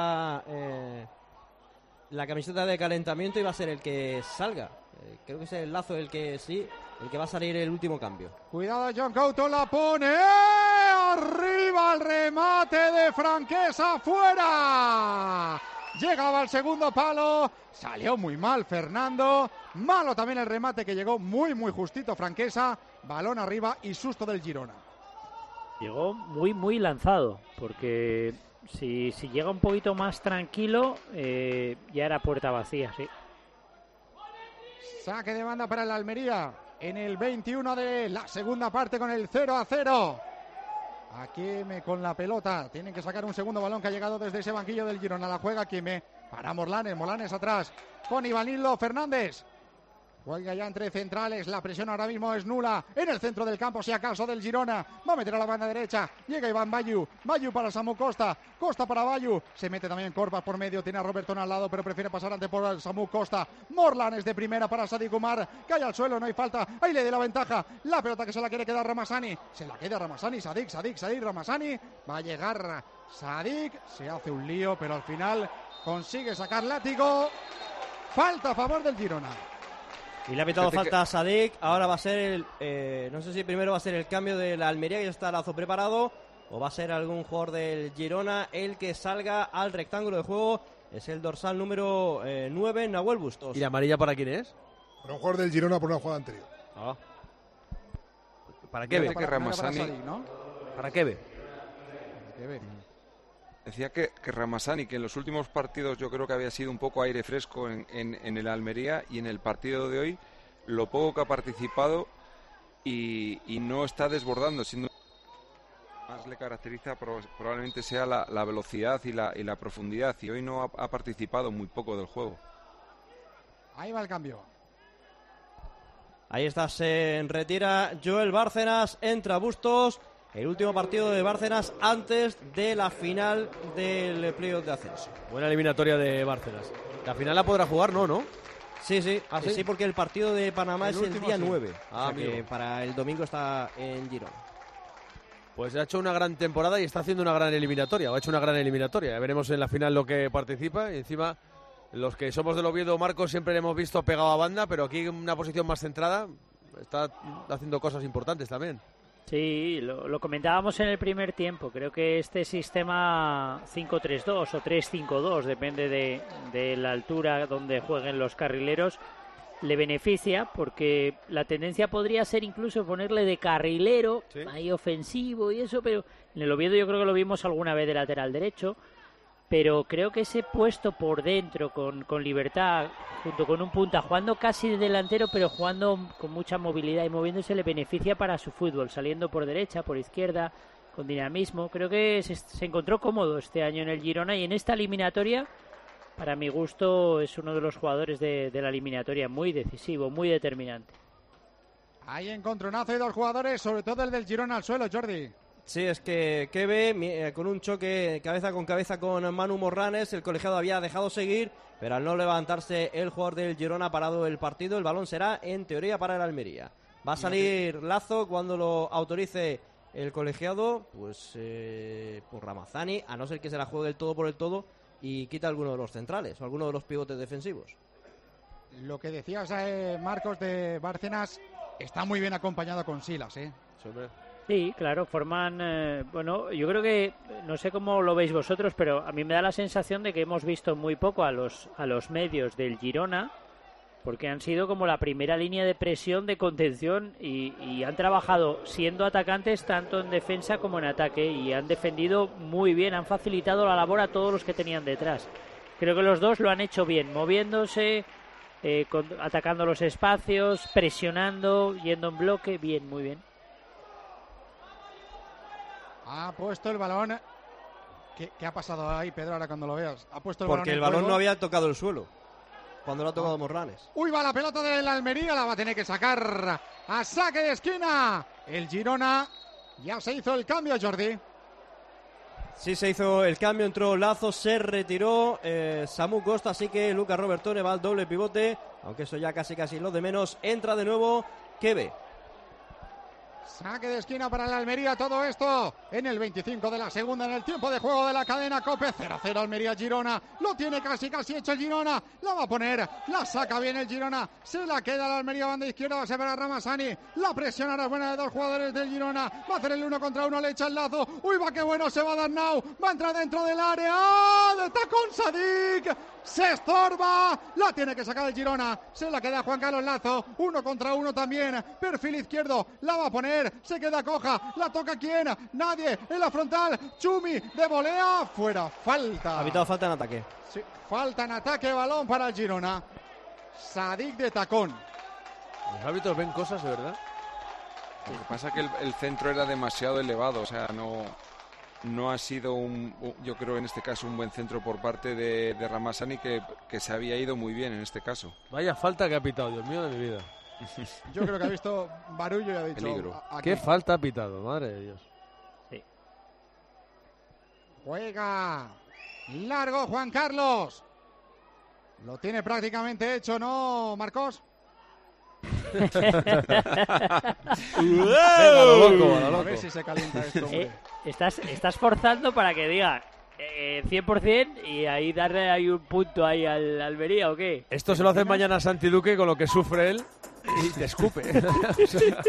Speaker 5: la camiseta de calentamiento y va a ser el que salga. Creo que es el Lazo el que sí. el que va a salir el último cambio.
Speaker 3: Cuidado, John Couto la pone. Arriba el remate de Franquesa, fuera. Llegaba al segundo palo, salió muy mal Fernando. Malo también el remate que llegó muy justito Franquesa. Balón arriba y susto del Girona.
Speaker 8: Llegó muy lanzado, porque si llega un poquito más tranquilo, ya era puerta vacía, sí.
Speaker 3: Saque de banda para el Almería en el 21 de la segunda parte con el 0-0. Quime con la pelota. Tienen que sacar un segundo balón que ha llegado desde ese banquillo del Girona. La juega Quime para Morlanes. Morlanes atrás con Ivanildo Fernández. Juega ya entre centrales, la presión ahora mismo es nula en el centro del campo, si acaso del Girona, va a meter a la banda derecha, llega Iván Bayu, Bayu para Samu Costa, Costa para Bayu, se mete también Corpas por medio, tiene a Robertson al lado, pero prefiere pasar ante por Samu Costa, Morlanes de primera para Sadik Umar, cae al suelo, no hay falta, ahí le da la ventaja, la pelota que se la quiere quedar Ramazani, se la queda Ramazani, Sadik, Ramazani, va a llegar Sadik, se hace un lío, pero al final consigue sacar látigo, falta a favor del Girona.
Speaker 5: Y le ha pitado falta a Sadik. Ahora va a ser no sé si primero va a ser el cambio de la Almería, que ya está Lazo preparado, o va a ser algún jugador del Girona el que salga al rectángulo de juego. Es el dorsal número 9, Nahuel Bustos.
Speaker 1: ¿Y la amarilla para quién es?
Speaker 9: Para un jugador del Girona por una jugada anterior.
Speaker 1: ¿Para qué ve?
Speaker 4: ¿Para qué ve? Decía que Ramazani, que en los últimos partidos yo creo que había sido un poco aire fresco en el Almería, y en el partido de hoy lo poco que ha participado y no está desbordando, siendo más le caracteriza probablemente sea la velocidad y la profundidad, y hoy no ha participado muy poco del juego.
Speaker 3: Ahí va el cambio.
Speaker 5: Ahí está, se retira Joel Bárcenas, entra Bustos. El último partido de Bárcenas antes de la final del playoff de ascenso.
Speaker 1: Buena eliminatoria de Bárcenas. La final la podrá jugar, ¿no?
Speaker 5: Sí. Sí, porque el partido de Panamá es el día 9.
Speaker 1: Que
Speaker 5: para el domingo está en Girona.
Speaker 1: Pues ha hecho una gran temporada y está haciendo una gran eliminatoria. Ha hecho una gran eliminatoria. Ya veremos en la final lo que participa. Y encima, los que somos del Oviedo, Marcos, siempre le hemos visto pegado a banda, pero aquí en una posición más centrada está haciendo cosas importantes también.
Speaker 8: Sí, lo comentábamos en el primer tiempo. Creo que este sistema 5-3-2 o 3-5-2, depende de la altura donde jueguen los carrileros, le beneficia, porque la tendencia podría ser incluso ponerle de carrilero, ¿sí?, ahí ofensivo y eso, pero en el Oviedo yo creo que lo vimos alguna vez de lateral derecho. Pero creo que ese puesto por dentro, con libertad, junto con un punta, jugando casi de delantero, pero jugando con mucha movilidad y moviéndose, le beneficia para su fútbol, saliendo por derecha, por izquierda, con dinamismo. Creo que se encontró cómodo este año en el Girona, y en esta eliminatoria, para mi gusto, es uno de los jugadores de la eliminatoria muy decisivo, muy determinante.
Speaker 3: Hay encontronazo y dos jugadores, sobre todo el del Girona al suelo, Jordi.
Speaker 5: Sí, es que Kebe, con un choque cabeza con cabeza con Manu Morlanes, el colegiado había dejado seguir, pero al no levantarse el jugador del Girona ha parado el partido. El balón será, en teoría, para el Almería. Va a salir Lazo cuando lo autorice el colegiado, pues por Ramazani, a no ser que se la juegue el todo por el todo y quita alguno de los centrales o alguno de los pivotes defensivos.
Speaker 3: Lo que decías, Marcos, de Bárcenas, está muy bien acompañado con Silas,
Speaker 8: Sí, claro, forman, yo creo que, no sé cómo lo veis vosotros, pero a mí me da la sensación de que hemos visto muy poco a los medios del Girona, porque han sido como la primera línea de presión, de contención, y han trabajado siendo atacantes tanto en defensa como en ataque, y han defendido muy bien, han facilitado la labor a todos los que tenían detrás. Creo que los dos lo han hecho bien, moviéndose, atacando los espacios, presionando, yendo en bloque, bien, muy bien.
Speaker 3: Ha puesto el balón. ¿Qué ha pasado ahí, Pedro, ahora cuando lo veas? Ha puesto el
Speaker 5: Porque el balón no había tocado el suelo cuando lo ha tocado Morlanes.
Speaker 3: Uy, va la pelota de la Almería, la va a tener que sacar a saque de esquina. El Girona, ya se hizo el cambio, Jordi.
Speaker 5: Sí, se hizo el cambio, entró Lazo, se retiró Samu Costa, así que Lucas Robertone va al doble pivote, aunque eso ya casi lo de menos. Entra de nuevo Kebe.
Speaker 3: Saque de esquina para la Almería, todo esto en el 25 de la segunda, en el tiempo de juego de la cadena COPE. 0-0 Almería-Girona, lo tiene casi hecho el Girona, la va a poner, la saca bien el Girona, se la queda la Almería, banda izquierda, va a ser para Ramazani, la presión ahora es buena de dos jugadores del Girona, va a hacer el 1 contra 1, le echa el lazo, uy, va que bueno, se va a dar Nau, va a entrar dentro del área, de tacón Sadik, se estorba, la tiene que sacar el Girona, se la queda Juan Carlos Lazo, 1 contra 1 también, perfil izquierdo, la va a poner, se queda coja, la toca quién, nadie, en la frontal, Chumi, de volea, fuera, falta.
Speaker 5: Ha pitado falta en ataque.
Speaker 3: Sí, falta en ataque, balón para el Girona, Sadik de tacón.
Speaker 1: Los árbitros ven cosas, de verdad.
Speaker 4: Lo que pasa es que el centro era demasiado elevado, o sea, no ha sido yo creo en este caso un buen centro por parte de Ramazani que se había ido muy bien en este caso.
Speaker 1: Vaya falta que ha pitado, Dios mío de mi vida.
Speaker 3: Yo creo que ha visto barullo y ha dicho...
Speaker 4: Peligro.
Speaker 1: ¿Qué falta ha pitado? Madre de Dios.
Speaker 8: Sí.
Speaker 3: Juega largo Juan Carlos. Lo tiene prácticamente hecho, ¿no, Marcos?
Speaker 1: Venga, lo loco, lo
Speaker 3: A
Speaker 1: loco.
Speaker 3: ver si se calienta esto, hombre.
Speaker 8: Estás forzando para que diga 100% y ahí darle ahí un punto ahí al Almería, ¿o qué?
Speaker 1: Esto se lo hace mañana a Santi Duque con lo que sufre él y te escupe. O sea,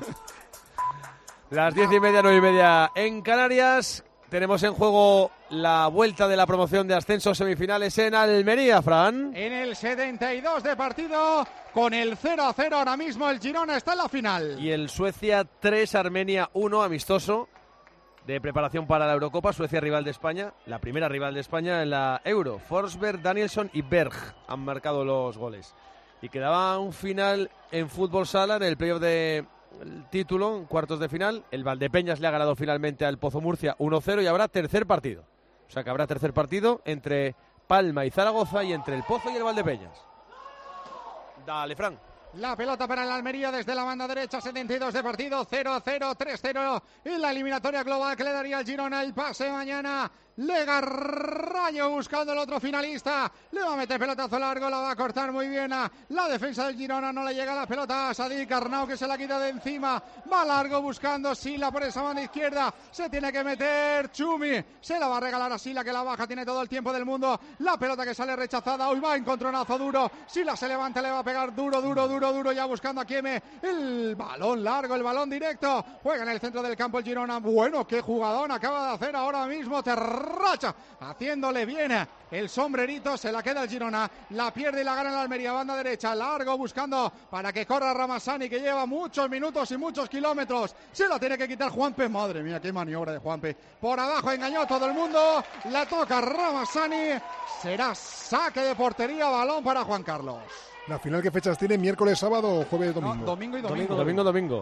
Speaker 1: las 10:30, 9:30 en Canarias. Tenemos en juego la vuelta de la promoción de ascenso, semifinales en Almería, Fran.
Speaker 3: En el 72 de partido, con el 0-0 ahora mismo, el Girona está en la final.
Speaker 1: Y el Suecia 3, Armenia 1, amistoso de preparación para la Eurocopa. Suecia rival de España, la primera rival de España en la Euro. Forsberg, Danielsson y Berg han marcado los goles. Y quedaba un final en fútbol sala en el playoff de el título, en cuartos de final. El Valdepeñas le ha ganado finalmente al Pozo Murcia 1-0 y habrá tercer partido. O sea que habrá tercer partido entre Palma y Zaragoza y entre el Pozo y el Valdepeñas. Dale, Fran.
Speaker 3: La pelota para el Almería desde la banda derecha, 72 de partido, 0-0, 3-0 en la eliminatoria global que le daría al Girona el pase mañana. Lega Rayo buscando el otro finalista, le va a meter pelotazo largo, la va a cortar muy bien a la defensa del Girona, no le llega la pelota a Sadik Arnau que se la quita de encima, va largo buscando Sila por esa banda izquierda, se tiene que meter Chumi, se la va a regalar a Sila que la baja, tiene todo el tiempo del mundo, la pelota que sale rechazada, hoy va encontronazo duro, Sila se levanta, le va a pegar duro, ya buscando a Kieme, el balón largo, el balón directo, juega en el centro del campo el Girona, bueno, qué jugadón acaba de hacer ahora mismo, racha, haciéndole bien el sombrerito, se la queda el Girona, la pierde y la gana el Almería, banda derecha, largo buscando para que corra Ramazani que lleva muchos minutos y muchos kilómetros, se la tiene que quitar Juanpe, madre mía, qué maniobra de Juanpe, por abajo engañó a todo el mundo, la toca Ramazani, será saque de portería, balón para Juan Carlos.
Speaker 9: ¿La final qué fechas tiene? ¿Miércoles, sábado o jueves, domingo?
Speaker 3: No, domingo y domingo.
Speaker 1: Domingo.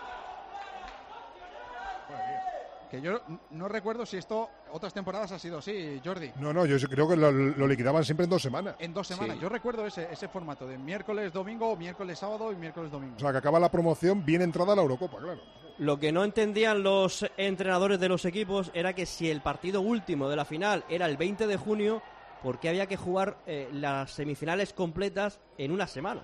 Speaker 3: Que yo no recuerdo si esto otras temporadas ha sido así, Jordi.
Speaker 9: No, yo creo que lo liquidaban siempre en 2 semanas.
Speaker 3: En 2 semanas. Sí. Yo recuerdo ese formato de miércoles, domingo, miércoles, sábado y miércoles, domingo.
Speaker 9: O sea, que acaba la promoción bien entrada a la Eurocopa, claro.
Speaker 5: Lo que no entendían los entrenadores de los equipos era que si el partido último de la final era el 20 de junio, ¿por qué había que jugar las semifinales completas en una semana?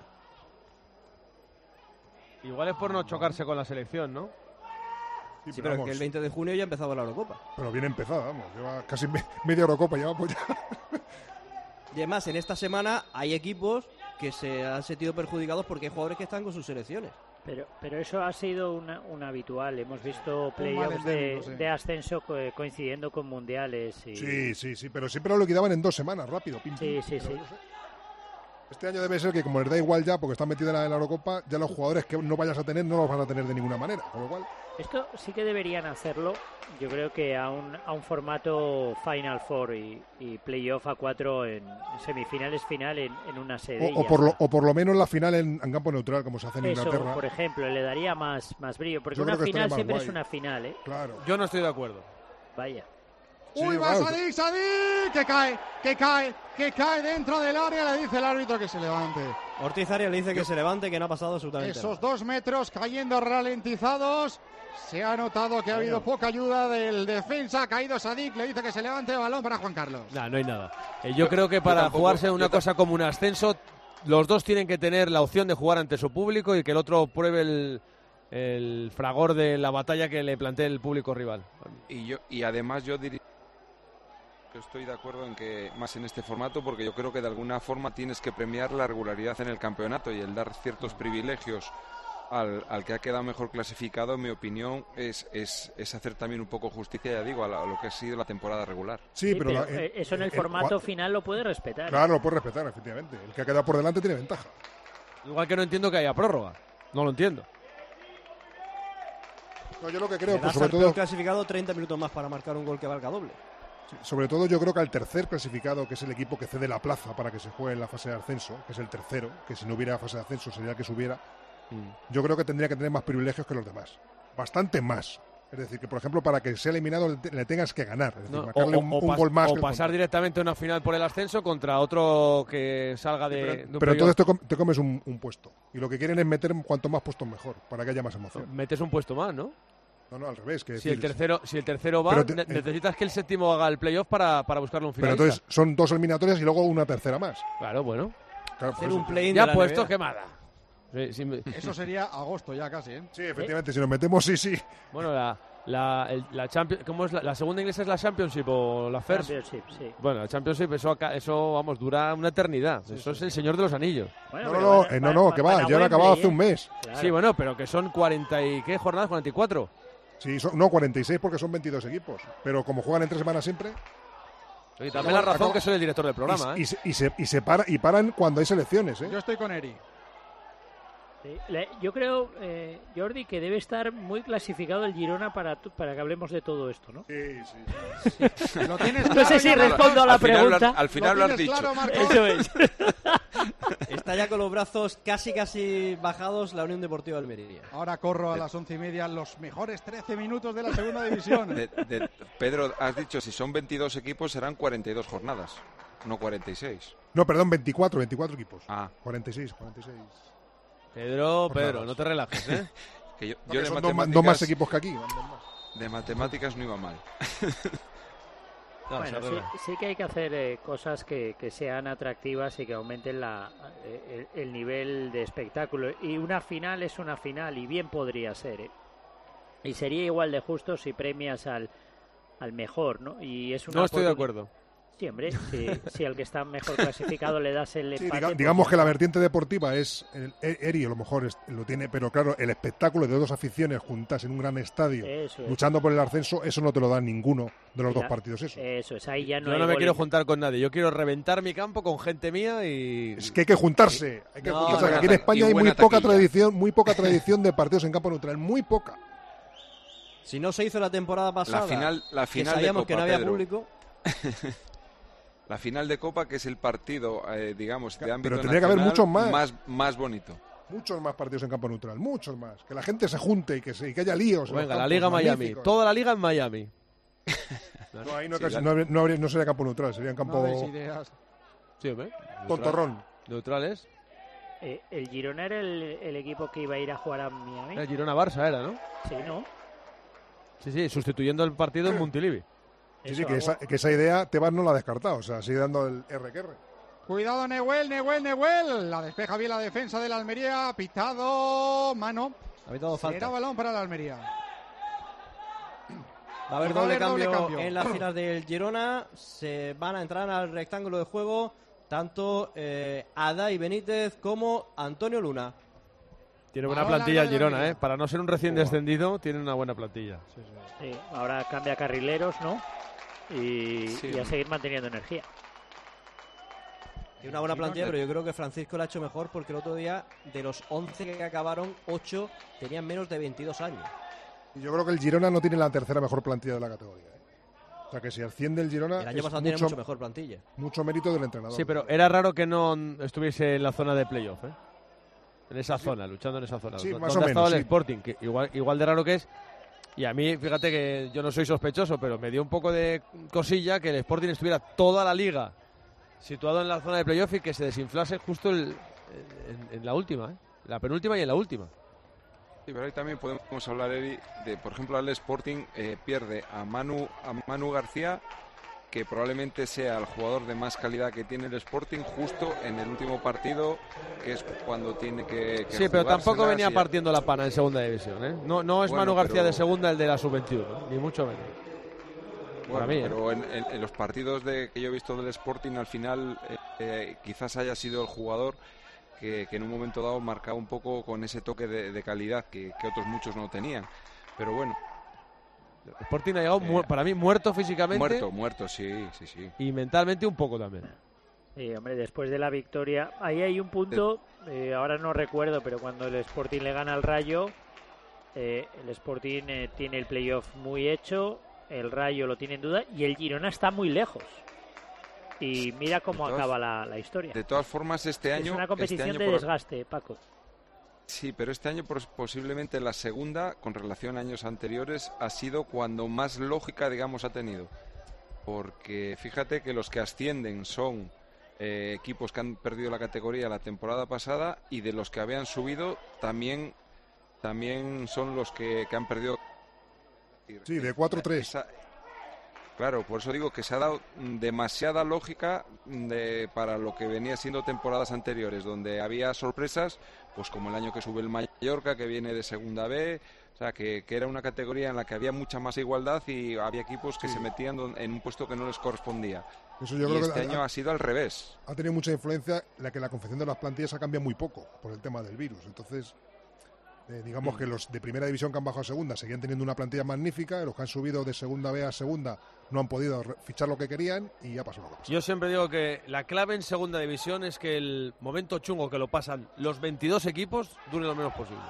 Speaker 1: Igual es por no chocarse con la selección, ¿no?
Speaker 5: Sí, pero es que el 20 de junio ya empezaba la Eurocopa.
Speaker 9: Pero bien empezada, vamos. Lleva casi media Eurocopa, ya pues ya.
Speaker 5: Y además, en esta semana hay equipos que se han sentido perjudicados porque hay jugadores que están con sus selecciones.
Speaker 8: Pero eso ha sido un habitual. Hemos visto playoffs de ascenso coincidiendo con mundiales. Y...
Speaker 9: Sí, pero siempre lo liquidaban en 2 semanas, rápido. Pim, pim.
Speaker 8: Sí.
Speaker 9: Este año debe ser que como les da igual ya, porque están metidos en la Eurocopa, ya los jugadores que no vayas a tener no los van a tener de ninguna manera, con lo cual...
Speaker 8: Esto sí que deberían hacerlo, yo creo que a un formato Final Four y playoff a 4 en semifinales final en una sede.
Speaker 9: O por lo menos la final en campo neutral, como se hace en Inglaterra.
Speaker 8: Por ejemplo, le daría más brillo, porque una final siempre es una final, ¿eh?
Speaker 9: Claro.
Speaker 1: Yo no estoy de acuerdo.
Speaker 8: Vaya.
Speaker 3: Uy, va Sadik, que cae dentro del área, le dice el árbitro que se levante.
Speaker 5: Ortiz Arias le dice que se levante, que no ha pasado absolutamente nada.
Speaker 3: Esos 2 metros cayendo ralentizados, se ha notado que ha habido poca ayuda del defensa, ha caído Sadik, le dice que se levante, balón para Juan Carlos.
Speaker 1: No hay nada. Yo creo que para jugarse una cosa como un ascenso, los dos tienen que tener la opción de jugar ante su público y que el otro pruebe el fragor de la batalla que le plantea el público rival.
Speaker 4: Y además yo diría que estoy de acuerdo en que más en este formato, porque yo creo que de alguna forma tienes que premiar la regularidad en el campeonato, y el dar ciertos privilegios al que ha quedado mejor clasificado, en mi opinión, es hacer también un poco justicia, ya digo, a lo que ha sido la temporada regular.
Speaker 8: Sí, pero eso en el formato final lo puede respetar.
Speaker 9: Claro, lo puede respetar, efectivamente. El que ha quedado por delante tiene ventaja.
Speaker 1: Igual que no entiendo que haya prórroga. No lo entiendo.
Speaker 9: No, yo lo que creo que
Speaker 5: sobre todo clasificado 30 minutos más para marcar un gol que valga doble.
Speaker 9: Sí, sobre todo yo creo que al tercer clasificado, que es el equipo que cede la plaza para que se juegue en la fase de ascenso, que es el tercero, que si no hubiera fase de ascenso sería el que subiera, yo creo que tendría que tener más privilegios que los demás. Bastante más. Es decir, que por ejemplo para que sea eliminado le tengas que ganar. Es decir, marcarle un gol más.
Speaker 1: O pasar directamente a una final por el ascenso contra otro que salga de...
Speaker 9: Pero entonces te comes un puesto. Y lo que quieren es meter cuanto más puestos mejor, para que haya más emoción.
Speaker 1: Metes un puesto más, ¿no?
Speaker 9: No, al revés. Que
Speaker 1: si el tercero va, necesitas que el séptimo haga el playoff para buscarle un finalista.
Speaker 9: Pero entonces son 2 eliminatorias y luego una tercera más.
Speaker 1: Claro, bueno.
Speaker 9: Claro,
Speaker 5: hacer un play-in
Speaker 1: ya puesto, quemada. Sí,
Speaker 3: Eso sería agosto ya casi, ¿eh?
Speaker 9: Sí, efectivamente, si nos metemos, sí.
Speaker 1: Bueno, la Champions, ¿cómo es la segunda inglesa? ¿Es la Championship o la First?
Speaker 8: Championship, sí.
Speaker 1: Bueno, la Championship, eso vamos, dura una eternidad. Eso es el Señor de los Anillos.
Speaker 8: Bueno,
Speaker 9: no, que va, ya han acabado hace un mes.
Speaker 1: Claro. Sí, bueno, pero que son 40 y ¿qué jornadas? 44.
Speaker 9: Sí, 46 porque son 22 equipos. Pero como juegan en 3 semanas siempre...
Speaker 1: Y también la razón que soy el director del programa.
Speaker 9: Y paran cuando hay selecciones, ¿eh?
Speaker 3: Yo estoy con Eri.
Speaker 8: Sí, yo creo, Jordi, que debe estar muy clasificado el Girona para que hablemos de todo esto, ¿no?
Speaker 9: Sí.
Speaker 3: ¿Lo tienes
Speaker 8: claro? No sé si respondo a la pregunta.
Speaker 4: Al final lo has dicho.
Speaker 3: Claro,
Speaker 8: eso es.
Speaker 5: Está ya con los brazos casi bajados la Unión Deportiva Almería.
Speaker 3: Ahora corro a las 11:30, los mejores 13 minutos de la segunda división.
Speaker 4: Pedro, has dicho, si son 22 equipos serán 42 jornadas, no 46.
Speaker 9: No, perdón, 24 equipos. 46.
Speaker 1: Pedro, no te relajes, ¿eh?
Speaker 4: Que yo
Speaker 9: de son dos más equipos que aquí.
Speaker 4: De matemáticas no iba mal.
Speaker 8: Bueno, sí que hay que hacer cosas que sean atractivas y que aumenten el nivel de espectáculo. Y una final es una final, y bien podría ser, ¿eh? Y sería igual de justo si premias al mejor, ¿no? Y es
Speaker 1: no estoy de acuerdo.
Speaker 8: Sí, hombre, si al que está mejor clasificado le das el empate...
Speaker 9: digamos que la vertiente deportiva es... Eri a lo mejor lo tiene, pero claro, el espectáculo de 2 aficiones juntas en un gran estadio, luchando por el ascenso, eso no te lo da ninguno de los 2 partidos.
Speaker 8: Eso es, ahí ya no
Speaker 1: Yo no me quiero juntar con nadie, yo quiero reventar mi campo con gente mía y...
Speaker 9: Es que hay que juntarse, Aquí en España hay muy poca tradición de partidos en campo neutral, muy poca.
Speaker 5: Si no se hizo la temporada pasada,
Speaker 4: la final
Speaker 5: que sabíamos
Speaker 4: de Copa,
Speaker 5: que no había
Speaker 4: Pedro.
Speaker 5: Público...
Speaker 4: La final de Copa, que es el partido, digamos, de ámbito
Speaker 9: pero tendría que haber muchos
Speaker 4: más bonito.
Speaker 9: Muchos más partidos en campo neutral, muchos más. Que la gente se junte y que haya líos.
Speaker 1: Venga, la Liga Miami, toda la Liga en Miami.
Speaker 9: No, ahí no sería campo neutral, sería en campo...
Speaker 1: Sí, hombre.
Speaker 9: Tontorrón.
Speaker 1: ¿Neutrales?
Speaker 8: ¿El Girona era el equipo que iba a ir a jugar a Miami?
Speaker 1: El Girona-Barça era, ¿no?
Speaker 8: Sí, ¿no?
Speaker 1: Sí, sustituyendo el partido en Montilivi.
Speaker 9: Sí, que esa idea Tebas no la ha descartado, o sea, sigue dando el R.
Speaker 3: Cuidado, Nehuel, la despeja bien la defensa de la Almería, pitado, mano.
Speaker 5: Ha pitado falta.
Speaker 3: Será balón para la Almería.
Speaker 5: Va a haber doble cambio en las filas del Girona, se van a entrar al rectángulo de juego tanto Adai Benítez como Antonio Luna.
Speaker 1: Tiene buena plantilla el Girona, para no ser un recién descendido, tiene una buena plantilla.
Speaker 8: Sí, ahora cambia carrileros, ¿no? Y a seguir manteniendo energía.
Speaker 5: Tiene una buena plantilla, pero yo creo que Francisco la ha hecho mejor porque el otro día, de los 11 que acabaron, 8 tenían menos de 22 años.
Speaker 9: Y yo creo que el Girona no tiene la tercera mejor plantilla de la categoría. O sea, que si asciende el Girona...
Speaker 5: El año pasado tiene mucho mejor plantilla.
Speaker 9: Mucho mérito del entrenador.
Speaker 1: Sí, pero era raro que no estuviese en la zona de playoff, en esa zona, luchando en esa zona.
Speaker 9: Sí,
Speaker 1: ¿Dónde
Speaker 9: más o
Speaker 1: ha estado
Speaker 9: menos,
Speaker 1: el Sporting? Que igual de raro que es. Y a mí, fíjate que yo no soy sospechoso, pero me dio un poco de cosilla que el Sporting estuviera toda la liga situado en la zona de playoff y que se desinflase justo en la última, la penúltima y en la última.
Speaker 4: Sí, pero ahí también podemos hablar, Eri, de, por ejemplo, el Sporting pierde a Manu García que probablemente sea el jugador de más calidad que tiene el Sporting justo en el último partido, que es cuando tiene que
Speaker 1: sí, pero tampoco venía
Speaker 4: y
Speaker 1: partiendo la pana en segunda división, ¿eh? No es Manu García de segunda el de la sub-21, ni mucho menos.
Speaker 4: Bueno,
Speaker 1: mí,
Speaker 4: pero en los partidos que yo he visto del Sporting, al final quizás haya sido el jugador que en un momento dado marcaba un poco con ese toque de calidad que otros muchos no tenían. Pero bueno.
Speaker 1: El Sporting ha llegado para mí muerto físicamente.
Speaker 4: Muerto, sí.
Speaker 1: Y mentalmente un poco también.
Speaker 8: Sí, hombre, después de la victoria, ahí hay un punto, ahora no recuerdo, pero cuando el Sporting le gana al Rayo, el Sporting tiene el playoff muy hecho, el Rayo lo tiene en duda y el Girona está muy lejos. Y mira cómo acaba la historia.
Speaker 4: De todas formas, este año...
Speaker 8: Es una competición de desgaste, Paco.
Speaker 4: Sí, pero este año posiblemente la segunda, con relación a años anteriores, ha sido cuando más lógica, digamos, ha tenido. Porque fíjate que los que ascienden son equipos que han perdido la categoría la temporada pasada, y de los que habían subido también son los que han perdido.
Speaker 9: Sí, de 4-3.
Speaker 4: Claro, por eso digo que se ha dado demasiada lógica para lo que venía siendo temporadas anteriores, donde había sorpresas, pues como el año que sube el Mallorca, que viene de segunda B, o sea, que era una categoría en la que había mucha más igualdad y había equipos que se metían en un puesto que no les correspondía.
Speaker 9: Eso yo creo
Speaker 4: este año ha sido al revés.
Speaker 9: Ha tenido mucha influencia la que la confección de las plantillas ha cambiado muy poco por el tema del virus. Entonces, digamos que los de primera división que han bajado a segunda seguían teniendo una plantilla magnífica, y los que han subido de segunda B a segunda no han podido fichar lo que querían y ya pasó lo que pasó.
Speaker 1: Yo siempre digo que la clave en segunda división es que el momento chungo que lo pasan los 22 equipos dure lo menos posible.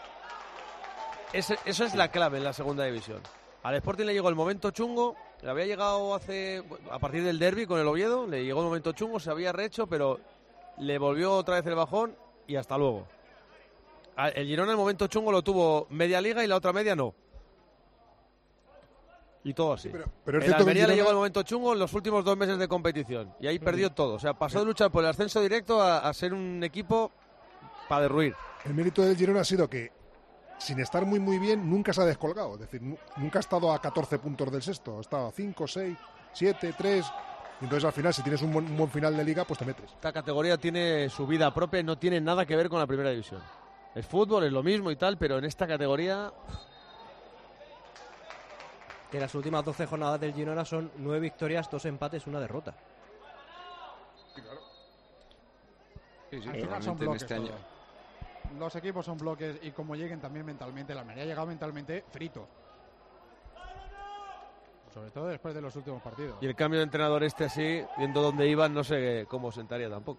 Speaker 1: Eso es la clave en la segunda división. Al Sporting le llegó el momento chungo, le había llegado a partir del derbi con el Oviedo, le llegó el momento chungo, se había rehecho, pero le volvió otra vez el bajón y hasta luego. El Girona el momento chungo lo tuvo media liga y la otra media no. Y todo así.
Speaker 9: Sí, pero es
Speaker 1: el Almería
Speaker 9: Girona...
Speaker 1: le llegó el momento chungo en los últimos 2 meses de competición y ahí perdió todo. O sea, pasó de luchar por el ascenso directo a ser un equipo para derruir.
Speaker 9: El mérito del Girona ha sido que, sin estar muy muy bien, nunca se ha descolgado. Es decir, nunca ha estado a 14 puntos del sexto. Ha estado a 5, 6, 7, 3... Entonces al final, si tienes un buen final de liga, pues te metes.
Speaker 1: Esta categoría tiene su vida propia y no tiene nada que ver con la primera división. El fútbol es lo mismo y tal, pero en esta categoría...
Speaker 5: Que las últimas 12 jornadas del Girona son 9 victorias, 2 empates, 1 derrota.
Speaker 3: Sí, claro. Sí, son bloques este año. Los equipos son bloques y como lleguen también mentalmente, la Almería ha llegado mentalmente frito. Sobre todo después de los últimos partidos.
Speaker 1: Y el cambio de entrenador así, viendo dónde iban, no sé cómo sentaría tampoco.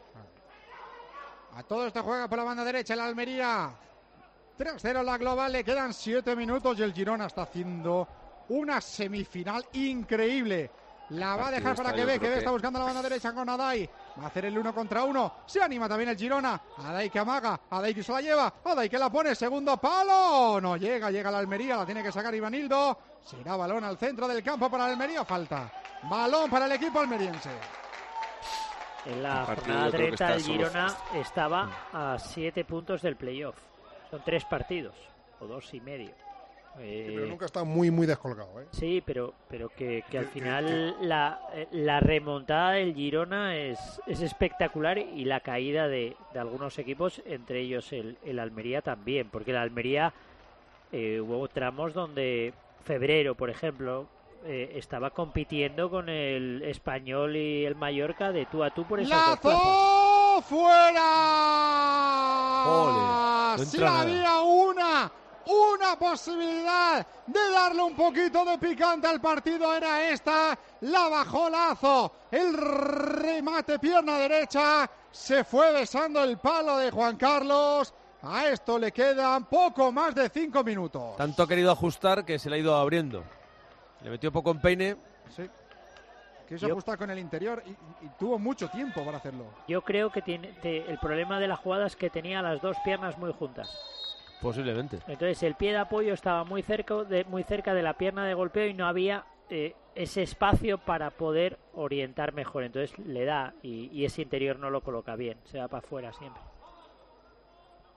Speaker 3: A todo esto juega por la banda derecha el Almería. 3-0 la global, le quedan 7 minutos y el Girona está haciendo una semifinal increíble. La va a dejar para que está buscando la banda derecha con Adai. Va a hacer el 1 contra 1. Se anima también el Girona. Adai que amaga. Adai que se la lleva. Adai que la pone. Segundo palo. No llega la Almería. La tiene que sacar Ivanildo. Será balón al centro del campo para Almería. Falta. Balón para el equipo almeriense.
Speaker 8: En la jornada 30 el Girona estaba a 7 puntos del playoff. Son 3 partidos, o 2 y medio.
Speaker 9: Pero nunca está muy muy descolgado, ¿eh?
Speaker 8: Sí, pero que al final la remontada del Girona es espectacular, y la caída de algunos equipos, entre ellos el Almería también, porque el Almería hubo tramos donde febrero, por ejemplo, estaba compitiendo con el Español y el Mallorca de tú a tú por esas dos plazas.
Speaker 3: ¡Lazo fuera!
Speaker 1: ¡Ole! No
Speaker 3: Si
Speaker 1: entra
Speaker 3: había una posibilidad de darle un poquito de picante al partido, era esta. La bajó Lazo. El remate pierna derecha. Se fue besando el palo de Juan Carlos. A esto le quedan poco más de 5 minutos.
Speaker 1: Tanto ha querido ajustar que se le ha ido abriendo. Le metió poco empeine.
Speaker 3: Sí. Quiso ajustar con el interior y tuvo mucho tiempo para hacerlo.
Speaker 8: Yo creo que el problema de la jugada es que tenía las dos piernas muy juntas.
Speaker 1: Posiblemente.
Speaker 8: Entonces el pie de apoyo estaba muy cerca de la pierna de golpeo y no había ese espacio para poder orientar mejor. Entonces le da y ese interior no lo coloca bien. Se va para afuera siempre.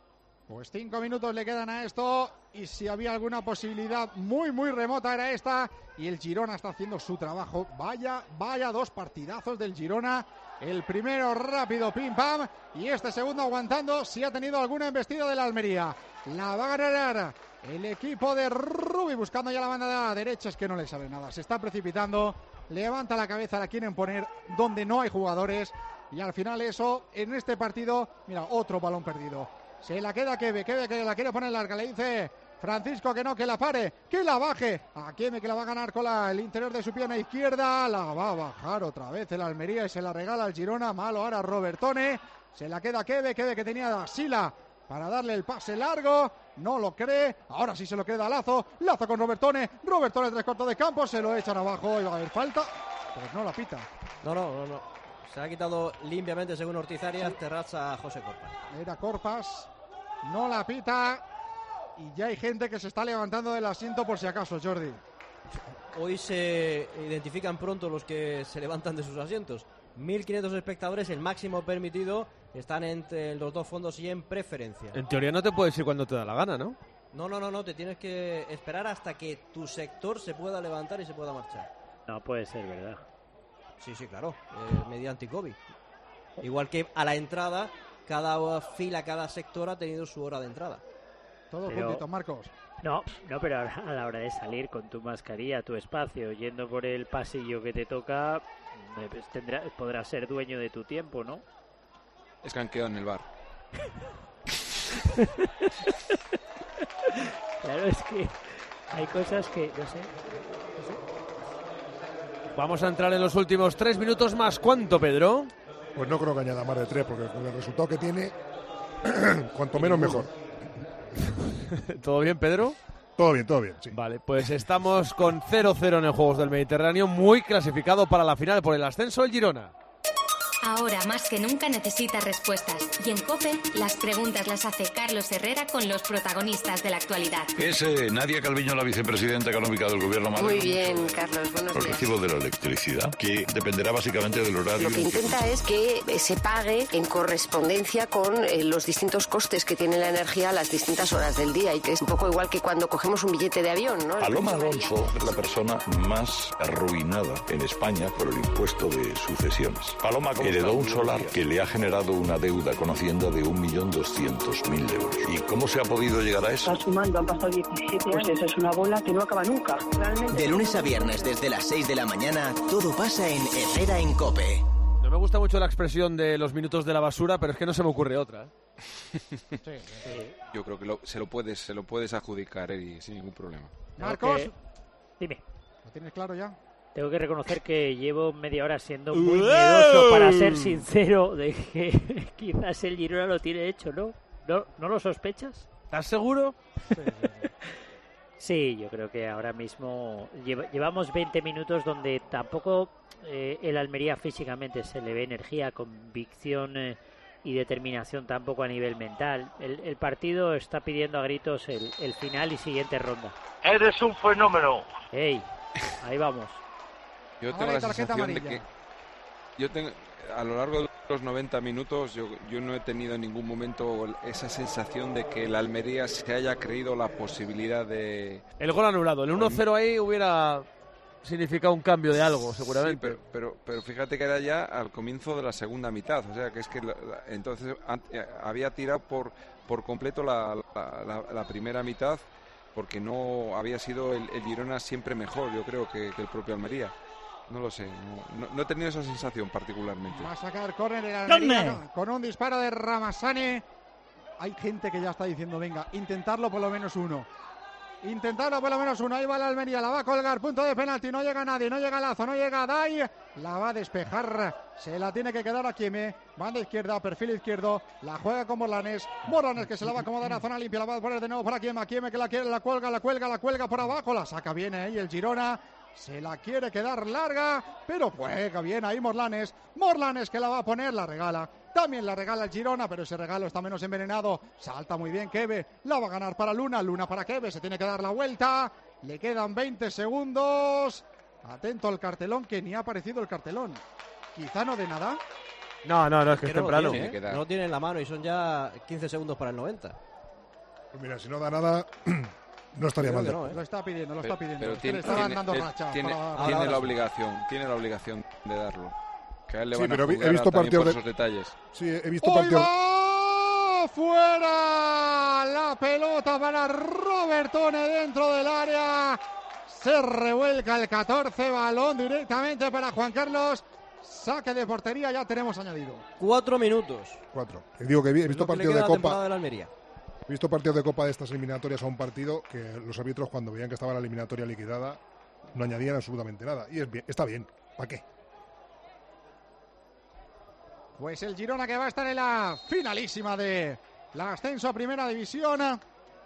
Speaker 3: Pues 5 minutos le quedan a esto y si había alguna posibilidad muy remota era esta, y el Girona está haciendo su trabajo. Vaya 2 partidazos del Girona. El primero rápido, pim pam, y este segundo aguantando si ha tenido alguna embestida de la Almería. La va a ganar el equipo de Rubi, buscando ya la banda derecha. Es que no le sale nada, se está precipitando, levanta la cabeza, la quieren poner donde no hay jugadores, y al final eso, en este partido, mira, otro balón perdido. Se la queda Kebe que la quiere poner larga, le dice Francisco que no, que la pare, que la baje. A Kebe, que la va a ganar con el interior de su pierna izquierda, la va a bajar otra vez el Almería y se la regala al Girona. Malo ahora Robertone, se la queda Kebe que tenía a Sila para darle el pase largo, no lo cree, ahora sí se lo queda Lazo con Robertone 3/4 de campo, se lo echan abajo y va a haber falta, pues no la pita.
Speaker 5: No. Se ha quitado limpiamente, según Ortiz Arias, terraza a José Corpas.
Speaker 3: Era Corpas, no la pita, y ya hay gente que se está levantando del asiento por si acaso, Jordi.
Speaker 5: Hoy se identifican pronto los que se levantan de sus asientos. 1.500 espectadores, el máximo permitido, están entre los dos fondos y en preferencia.
Speaker 1: En teoría no te puedes ir cuando te da la gana, ¿no?
Speaker 5: No, te tienes que esperar hasta que tu sector se pueda levantar y se pueda marchar.
Speaker 8: No puede ser, ¿verdad?
Speaker 5: Sí, claro, mediante COVID. Igual que a la entrada, cada fila, cada sector ha tenido su hora de entrada.
Speaker 3: Todo juntito, Marcos.
Speaker 8: No, pero a la hora de salir con tu mascarilla, tu espacio, yendo por el pasillo que te toca, pues podrás ser dueño de tu tiempo, ¿no?
Speaker 4: Escanqueo en el bar.
Speaker 8: Claro, es que hay cosas que, no sé.
Speaker 1: Vamos a entrar en los últimos 3 minutos más. ¿Cuánto, Pedro?
Speaker 9: Pues no creo que añada más de 3, porque con el resultado que tiene, cuanto menos mejor.
Speaker 1: ¿Todo bien, Pedro?
Speaker 9: Todo bien, sí.
Speaker 1: Vale, pues estamos con 0-0 en el Juegos del Mediterráneo, muy clasificado para la final por el ascenso el Girona.
Speaker 6: Ahora más que nunca necesitas respuestas. Y en COPE, las preguntas las hace Carlos Herrera con los protagonistas de la actualidad.
Speaker 10: Es Nadia Calviño, la vicepresidenta económica del gobierno madrileño.
Speaker 11: Muy bien, Carlos, buenos días.
Speaker 10: El recibo de la electricidad, que dependerá básicamente del horario.
Speaker 11: Lo que intenta es que se pague en correspondencia con los distintos costes que tiene la energía a las distintas horas del día. Y que es un poco igual que cuando cogemos un billete de avión, ¿no?
Speaker 10: Paloma Alonso es la persona más arruinada en España por el impuesto de sucesiones. Paloma heredó un solar que le ha generado una deuda con Hacienda de 1.200.000 euros. ¿Y cómo se ha podido llegar a eso?
Speaker 12: Está sumando, han pasado 17 años. Pues esa es una bola que no acaba nunca. Realmente.
Speaker 7: De lunes a viernes desde las 6 de la mañana, todo pasa en Herrera en COPE.
Speaker 1: No me gusta mucho la expresión de los minutos de la basura, pero es que no se me ocurre otra.
Speaker 4: Sí. Yo creo que se lo puedes adjudicar, Eri, sin ningún problema.
Speaker 3: Marcos,
Speaker 8: dime.
Speaker 3: ¿Lo tienes claro ya?
Speaker 8: Tengo que reconocer que llevo media hora siendo muy miedoso, para ser sincero, de que quizás el Girona lo tiene hecho, ¿no? ¿No lo sospechas?
Speaker 1: ¿Estás seguro?
Speaker 8: Sí, yo creo que ahora mismo llevamos 20 minutos donde tampoco el Almería físicamente se le ve energía, convicción y determinación tampoco a nivel mental. El partido está pidiendo a gritos el final y siguiente ronda.
Speaker 13: ¡Eres un fenómeno!
Speaker 8: ¡Ey! Ahí vamos.
Speaker 4: Yo tengo la sensación de que a lo largo de los 90 minutos yo no he tenido en ningún momento esa sensación de que el Almería se haya creído la posibilidad de...
Speaker 1: El gol anulado, el 1-0 ahí hubiera significado un cambio de algo, seguramente.
Speaker 4: Sí, pero fíjate que era ya al comienzo de la segunda mitad, o sea que es que entonces había tirado por completo la primera mitad, porque no había sido el Girona siempre mejor, yo creo, que el propio Almería. No lo sé, no he tenido esa sensación particularmente.
Speaker 3: Va a sacar córner el Almería con un disparo de Ramazani. Hay gente que ya está diciendo, venga, intentarlo por lo menos uno. Ahí va la Almería, la va a colgar, punto de penalti, no llega nadie, no llega Lazo, no llega Dai, la va a despejar, se la tiene que quedar a Kieme, banda izquierda, perfil izquierdo, la juega con Morlanes que se la va a acomodar a zona limpia, la va a poner de nuevo para Kieme que la quiere, la cuelga por abajo, la saca bien ahí el Girona. Se la quiere quedar larga, pero juega bien ahí Morlanes que la va a poner, la regala. También la regala el Girona, pero ese regalo está menos envenenado. Salta muy bien Kebe, la va a ganar para Luna para Kebe, se tiene que dar la vuelta. Le quedan 20 segundos. Atento al cartelón, que ni ha aparecido el cartelón. Quizá no de nada.
Speaker 1: No, es que es temprano.
Speaker 5: No lo tiene en la mano y son ya 15 segundos para el 90.
Speaker 9: Pues mira, si no da nada, no estaría mal.
Speaker 3: No, Lo está pidiendo.
Speaker 4: Pero
Speaker 3: le estaban dando racha.
Speaker 4: Tiene la obligación de darlo. Que a él le van
Speaker 9: pero
Speaker 4: a juzgar
Speaker 9: he visto
Speaker 4: también por
Speaker 9: partidos
Speaker 4: esos detalles.
Speaker 9: Sí, he visto partidos.
Speaker 3: ¡Fuera! La pelota para Robertone dentro del área. Se revuelca el 14, balón directamente para Juan Carlos. Saque de portería, ya tenemos añadido.
Speaker 5: 4 minutos.
Speaker 9: 4. Digo que he visto partidos de Copa.
Speaker 5: De la Almería.
Speaker 9: He visto partidos de Copa de estas eliminatorias a un partido que los árbitros, cuando veían que estaba la eliminatoria liquidada, no añadían absolutamente nada. Y está bien. ¿Para qué?
Speaker 3: Pues el Girona que va a estar en la finalísima de la ascenso a Primera División.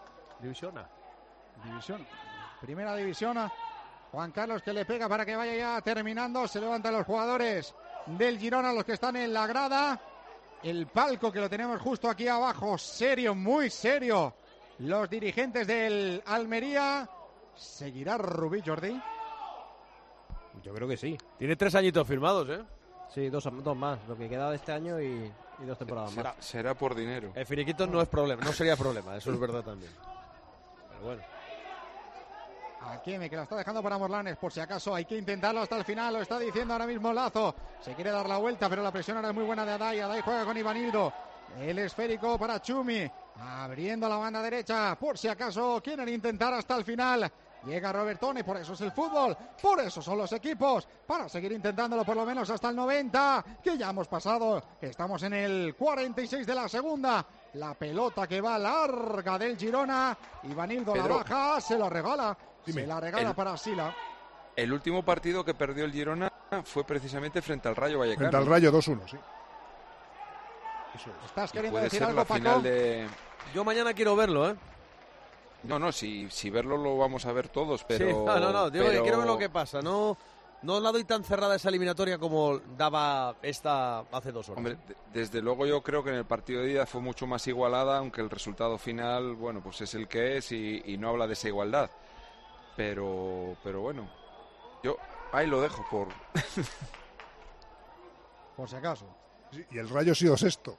Speaker 3: Primera División. Juan Carlos que le pega para que vaya ya terminando. Se levantan los jugadores del Girona, los que están en la grada. El palco que lo tenemos justo aquí abajo. Serio, muy serio. Los dirigentes del Almería. ¿Seguirá Rubí, Jordi?
Speaker 5: Yo creo que sí.
Speaker 1: Tiene 3 añitos firmados, ¿eh?
Speaker 5: Sí, dos más, lo que queda de este año y 2 temporadas más.
Speaker 4: Será por dinero.
Speaker 1: El finiquito no es problema, no sería problema, eso es verdad también. Pero bueno.
Speaker 3: Akeme que la está dejando para Morlanes, por si acaso hay que intentarlo hasta el final, lo está diciendo ahora mismo Lazo. Se quiere dar la vuelta, pero la presión ahora es muy buena de Adai. Adai juega con Ivanildo. El esférico para Chumi, abriendo la banda derecha, por si acaso quieren intentar hasta el final. Llega Robertone, por eso es el fútbol, por eso son los equipos, para seguir intentándolo por lo menos hasta el 90, que ya hemos pasado, estamos en el 46 de la segunda. La pelota que va larga del Girona, Ivanildo la baja, se la regala, para Sila.
Speaker 4: El último partido que perdió el Girona fue precisamente frente al Rayo Vallecano.
Speaker 9: Frente al Rayo 2-1, sí.
Speaker 3: ¿Estás queriendo decir algo, Paco?
Speaker 1: Yo mañana quiero verlo, ¿eh?
Speaker 4: No, si verlo lo vamos a ver todos, pero...
Speaker 1: Sí, no, digo que quiero ver lo que pasa, no la doy tan cerrada esa eliminatoria como daba esta hace 2 horas.
Speaker 4: Hombre, desde luego yo creo que en el partido de ida fue mucho más igualada, aunque el resultado final, bueno, pues es el que es y no habla de esa igualdad. Pero bueno, yo ahí lo dejo
Speaker 3: por si acaso.
Speaker 9: Sí, y el Rayo ha sido sexto.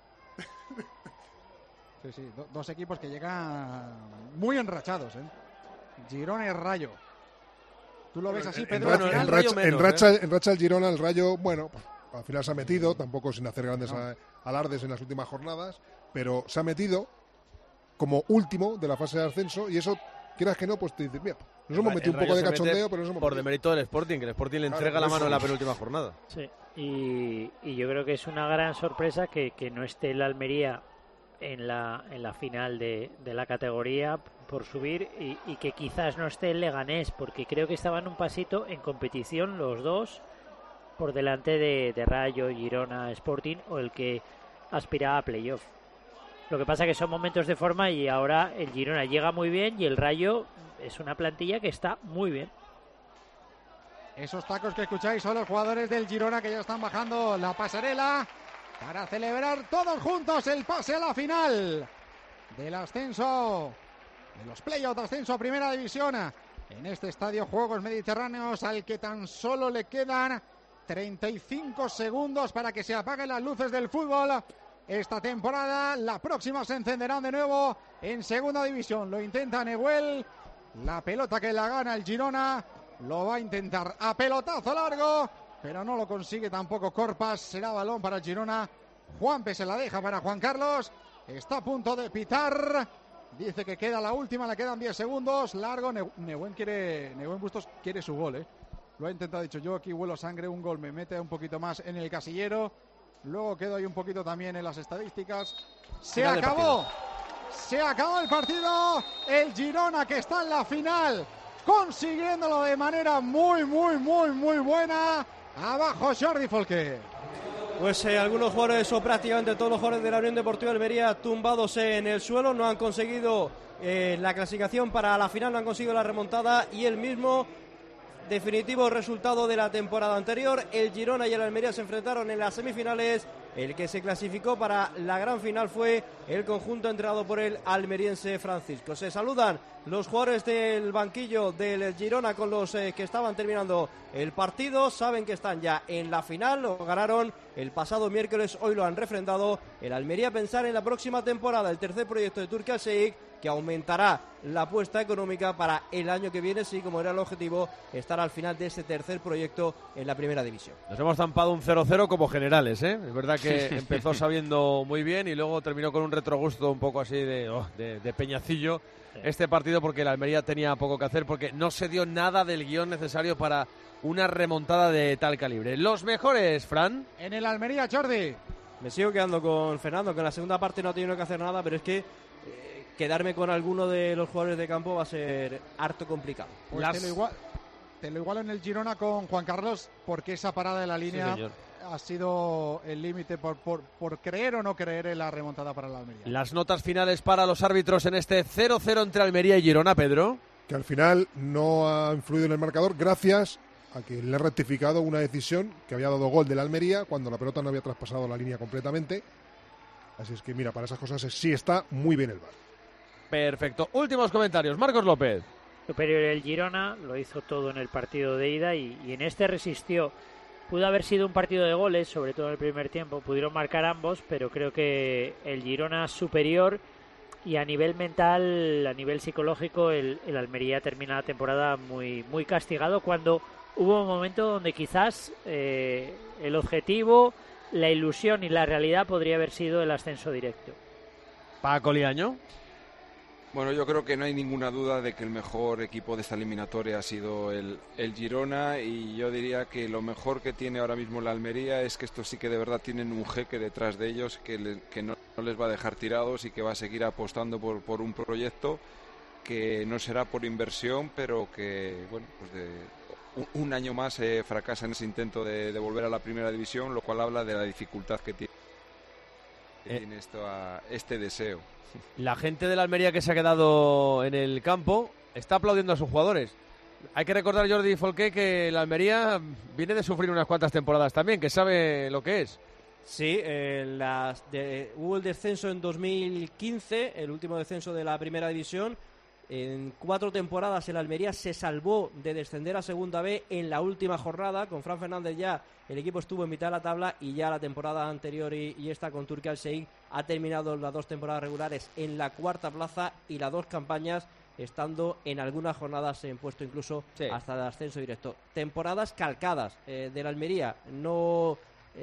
Speaker 3: Sí, dos equipos que llegan muy enrachados, ¿eh? Girona y Rayo. ¿Tú lo ves así, Pedro?
Speaker 9: En racha el Girona, el Rayo, bueno, al final se ha metido, tampoco sin hacer grandes alardes en las últimas jornadas, pero se ha metido como último de la fase de ascenso y eso, quieras que no, pues te dices, mira, nos hemos metido un poco de cachondeo, pero nos hemos
Speaker 1: por demérito del Sporting, que el Sporting le entrega la mano en la penúltima jornada.
Speaker 8: Sí, y yo creo que es una gran sorpresa que no esté el Almería en la final de la categoría por subir y que quizás no esté el Leganés, porque creo que estaban un pasito en competición los dos por delante de Rayo, Girona, Sporting o el que aspiraba a playoff. Lo que pasa que son momentos de forma y ahora el Girona llega muy bien y el Rayo es una plantilla que está muy bien.
Speaker 3: Esos tacos que escucháis son los jugadores del Girona que ya están bajando la pasarela para celebrar todos juntos el pase a la final del ascenso, de los playoffs de ascenso a Primera División en este estadio Juegos Mediterráneos, al que tan solo le quedan 35 segundos para que se apaguen las luces del fútbol esta temporada. La próxima se encenderán de nuevo en Segunda División. Lo intenta Nehuel, la pelota que la gana el Girona, lo va a intentar a pelotazo largo, pero no lo consigue tampoco Corpas. Será balón para el Girona. Juanpe se la deja para Juan Carlos. Está a punto de pitar. Dice que queda la última, le quedan 10 segundos. Largo. Nehuen Bustos quiere su gol, ¿eh? Lo ha intentado, ha dicho yo aquí huelo sangre, un gol me mete un poquito más en el casillero. Luego quedo ahí un poquito también en las estadísticas. Se acabó el partido. El Girona que está en la final, consiguiéndolo de manera muy buena. Abajo Jordi Folqué.
Speaker 5: Pues algunos jugadores o prácticamente todos los jugadores de la Unión Deportiva Almería tumbados en el suelo, no han conseguido la clasificación para la final, no han conseguido la remontada y el mismo definitivo resultado de la temporada anterior. El Girona y el Almería se enfrentaron en las semifinales. El que se clasificó para la gran final fue el conjunto entrenado por el almeriense Francisco. Se saludan los jugadores del banquillo del Girona con los que estaban terminando el partido. Saben que están ya en la final, lo ganaron el pasado miércoles, hoy lo han refrendado. El Almería pensar en la próxima temporada, el tercer proyecto de Turki Al-Sheikh, que aumentará la apuesta económica para el año que viene, sí, como era el objetivo, estar al final de ese tercer proyecto en la primera división.
Speaker 1: Nos hemos zampado un 0-0 como generales, ¿eh? Es verdad que empezó sabiendo muy bien y luego terminó con un retrogusto un poco así de peñacillo este partido, porque la Almería tenía poco que hacer, porque no se dio nada del guión necesario para una remontada de tal calibre. Los mejores, Fran.
Speaker 3: En el Almería, Jordi.
Speaker 5: Me sigo quedando con Fernando, que en la segunda parte no ha tenido que hacer nada, pero es que quedarme con alguno de los jugadores de campo va a ser harto complicado.
Speaker 3: Pues te lo igualo en el Girona con Juan Carlos, porque esa parada de la línea ha sido el límite por creer o no creer en la remontada para la Almería.
Speaker 1: Las notas finales para los árbitros en este 0-0 entre Almería y Girona, Pedro.
Speaker 9: Que al final no ha influido en el marcador gracias a que le ha rectificado una decisión que había dado gol de la Almería cuando la pelota no había traspasado la línea completamente. Así es que mira, para esas cosas sí está muy bien el VAR.
Speaker 1: Perfecto. Últimos comentarios. Marcos López.
Speaker 8: Superior el Girona, lo hizo todo en el partido de ida y en este resistió. Pudo haber sido un partido de goles, sobre todo en el primer tiempo. Pudieron marcar ambos, pero creo que el Girona superior, y a nivel mental, a nivel psicológico, el Almería termina la temporada muy, muy castigado, cuando hubo un momento donde quizás el objetivo, la ilusión y la realidad podría haber sido el ascenso directo.
Speaker 1: Paco Liaño.
Speaker 4: Bueno, yo creo que no hay ninguna duda de que el mejor equipo de esta eliminatoria ha sido el Girona, y yo diría que lo mejor que tiene ahora mismo la Almería es que estos sí que de verdad tienen un jeque detrás de ellos que no les va a dejar tirados y que va a seguir apostando por un proyecto que no será por inversión, pero que, bueno, pues un año más fracasa en ese intento de volver a la primera división, lo cual habla de la dificultad que tiene este deseo.
Speaker 1: La gente de la Almería que se ha quedado en el campo está aplaudiendo a sus jugadores. Hay que recordar, Jordi Folqué, que la Almería viene de sufrir unas cuantas temporadas también, que sabe lo que es.
Speaker 5: Sí, hubo el descenso en 2015, el último descenso de la primera división. En 4 temporadas el Almería se salvó de descender a Segunda B en la última jornada. Con Fran Fernández ya el equipo estuvo en mitad de la tabla, y ya la temporada anterior y esta con Turki Al-Sheikh ha terminado las 2 temporadas regulares en la 4ª plaza, y las 2 campañas estando en algunas jornadas en puesto incluso hasta el ascenso directo. Temporadas calcadas del Almería. No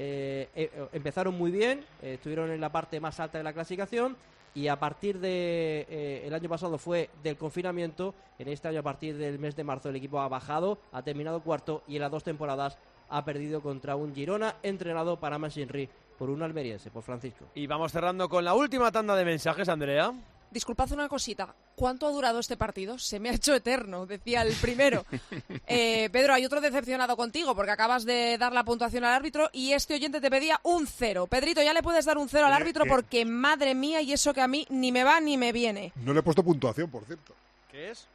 Speaker 5: empezaron muy bien, estuvieron en la parte más alta de la clasificación, y a partir de el año pasado fue del confinamiento. En este año, a partir del mes de marzo, el equipo ha bajado, ha terminado 4º, y en las 2 temporadas ha perdido contra un Girona entrenado para Massinri por un almeriense, por Francisco.
Speaker 1: Y vamos cerrando con la última tanda de mensajes, Andrea.
Speaker 14: Disculpad una cosita, ¿cuánto ha durado este partido? Se me ha hecho eterno, decía el primero. Pedro, hay otro decepcionado contigo, porque acabas de dar la puntuación al árbitro y este oyente te pedía un 0. Pedrito, ya le puedes dar un 0 al árbitro, porque madre mía, y eso que a mí ni me va ni me viene.
Speaker 9: No le he puesto puntuación, por cierto.
Speaker 1: ¿Qué es?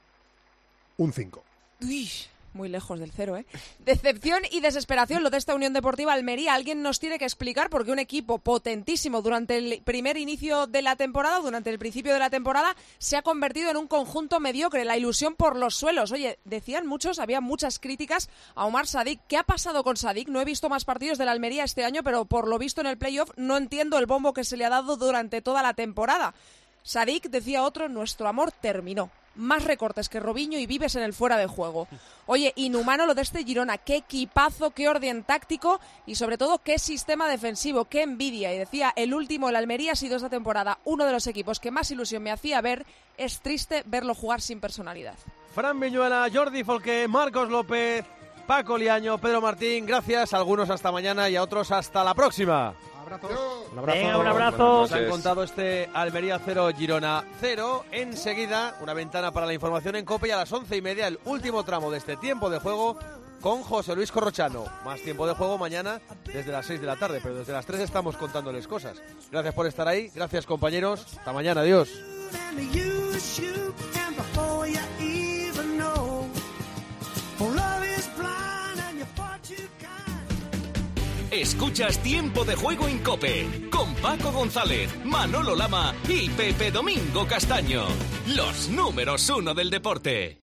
Speaker 9: Un 5.
Speaker 14: Uy, muy lejos del 0, ¿eh? Decepción y desesperación lo de esta Unión Deportiva Almería. Alguien nos tiene que explicar por qué un equipo potentísimo durante el primer inicio de la temporada, durante el principio de la temporada, se ha convertido en un conjunto mediocre. La ilusión por los suelos. Oye, decían muchos, había muchas críticas a Omar Sadik. ¿Qué ha pasado con Sadik? No he visto más partidos de la Almería este año, pero por lo visto en el playoff no entiendo el bombo que se le ha dado durante toda la temporada. Sadik, decía otro, nuestro amor terminó. Más recortes que Robinho y vives en el fuera de juego. Oye, inhumano lo de este Girona. Qué equipazo, qué orden táctico y sobre todo qué sistema defensivo, qué envidia. Y decía, el último, el Almería, ha sido esta temporada uno de los equipos que más ilusión me hacía ver. Es triste verlo jugar sin personalidad.
Speaker 1: Fran Viñuela, Jordi Folqué, Marcos López, Paco Liaño, Pedro Martín, gracias. A algunos hasta mañana y a otros hasta la próxima.
Speaker 3: Un
Speaker 1: abrazo.
Speaker 8: Venga, un abrazo.
Speaker 1: Nos han contado este Almería 0, Girona 0. Enseguida, una ventana para la información en COPE, y a las 11:30 el último tramo de este tiempo de juego con José Luis Corrochano. Más tiempo de juego mañana desde las 6 de la tarde, pero desde las 3 estamos contándoles cosas. Gracias por estar ahí, gracias compañeros. Hasta mañana, adiós.
Speaker 15: Escuchas Tiempo de Juego en COPE con Paco González, Manolo Lama y Pepe Domingo Castaño. Los números 1 del deporte.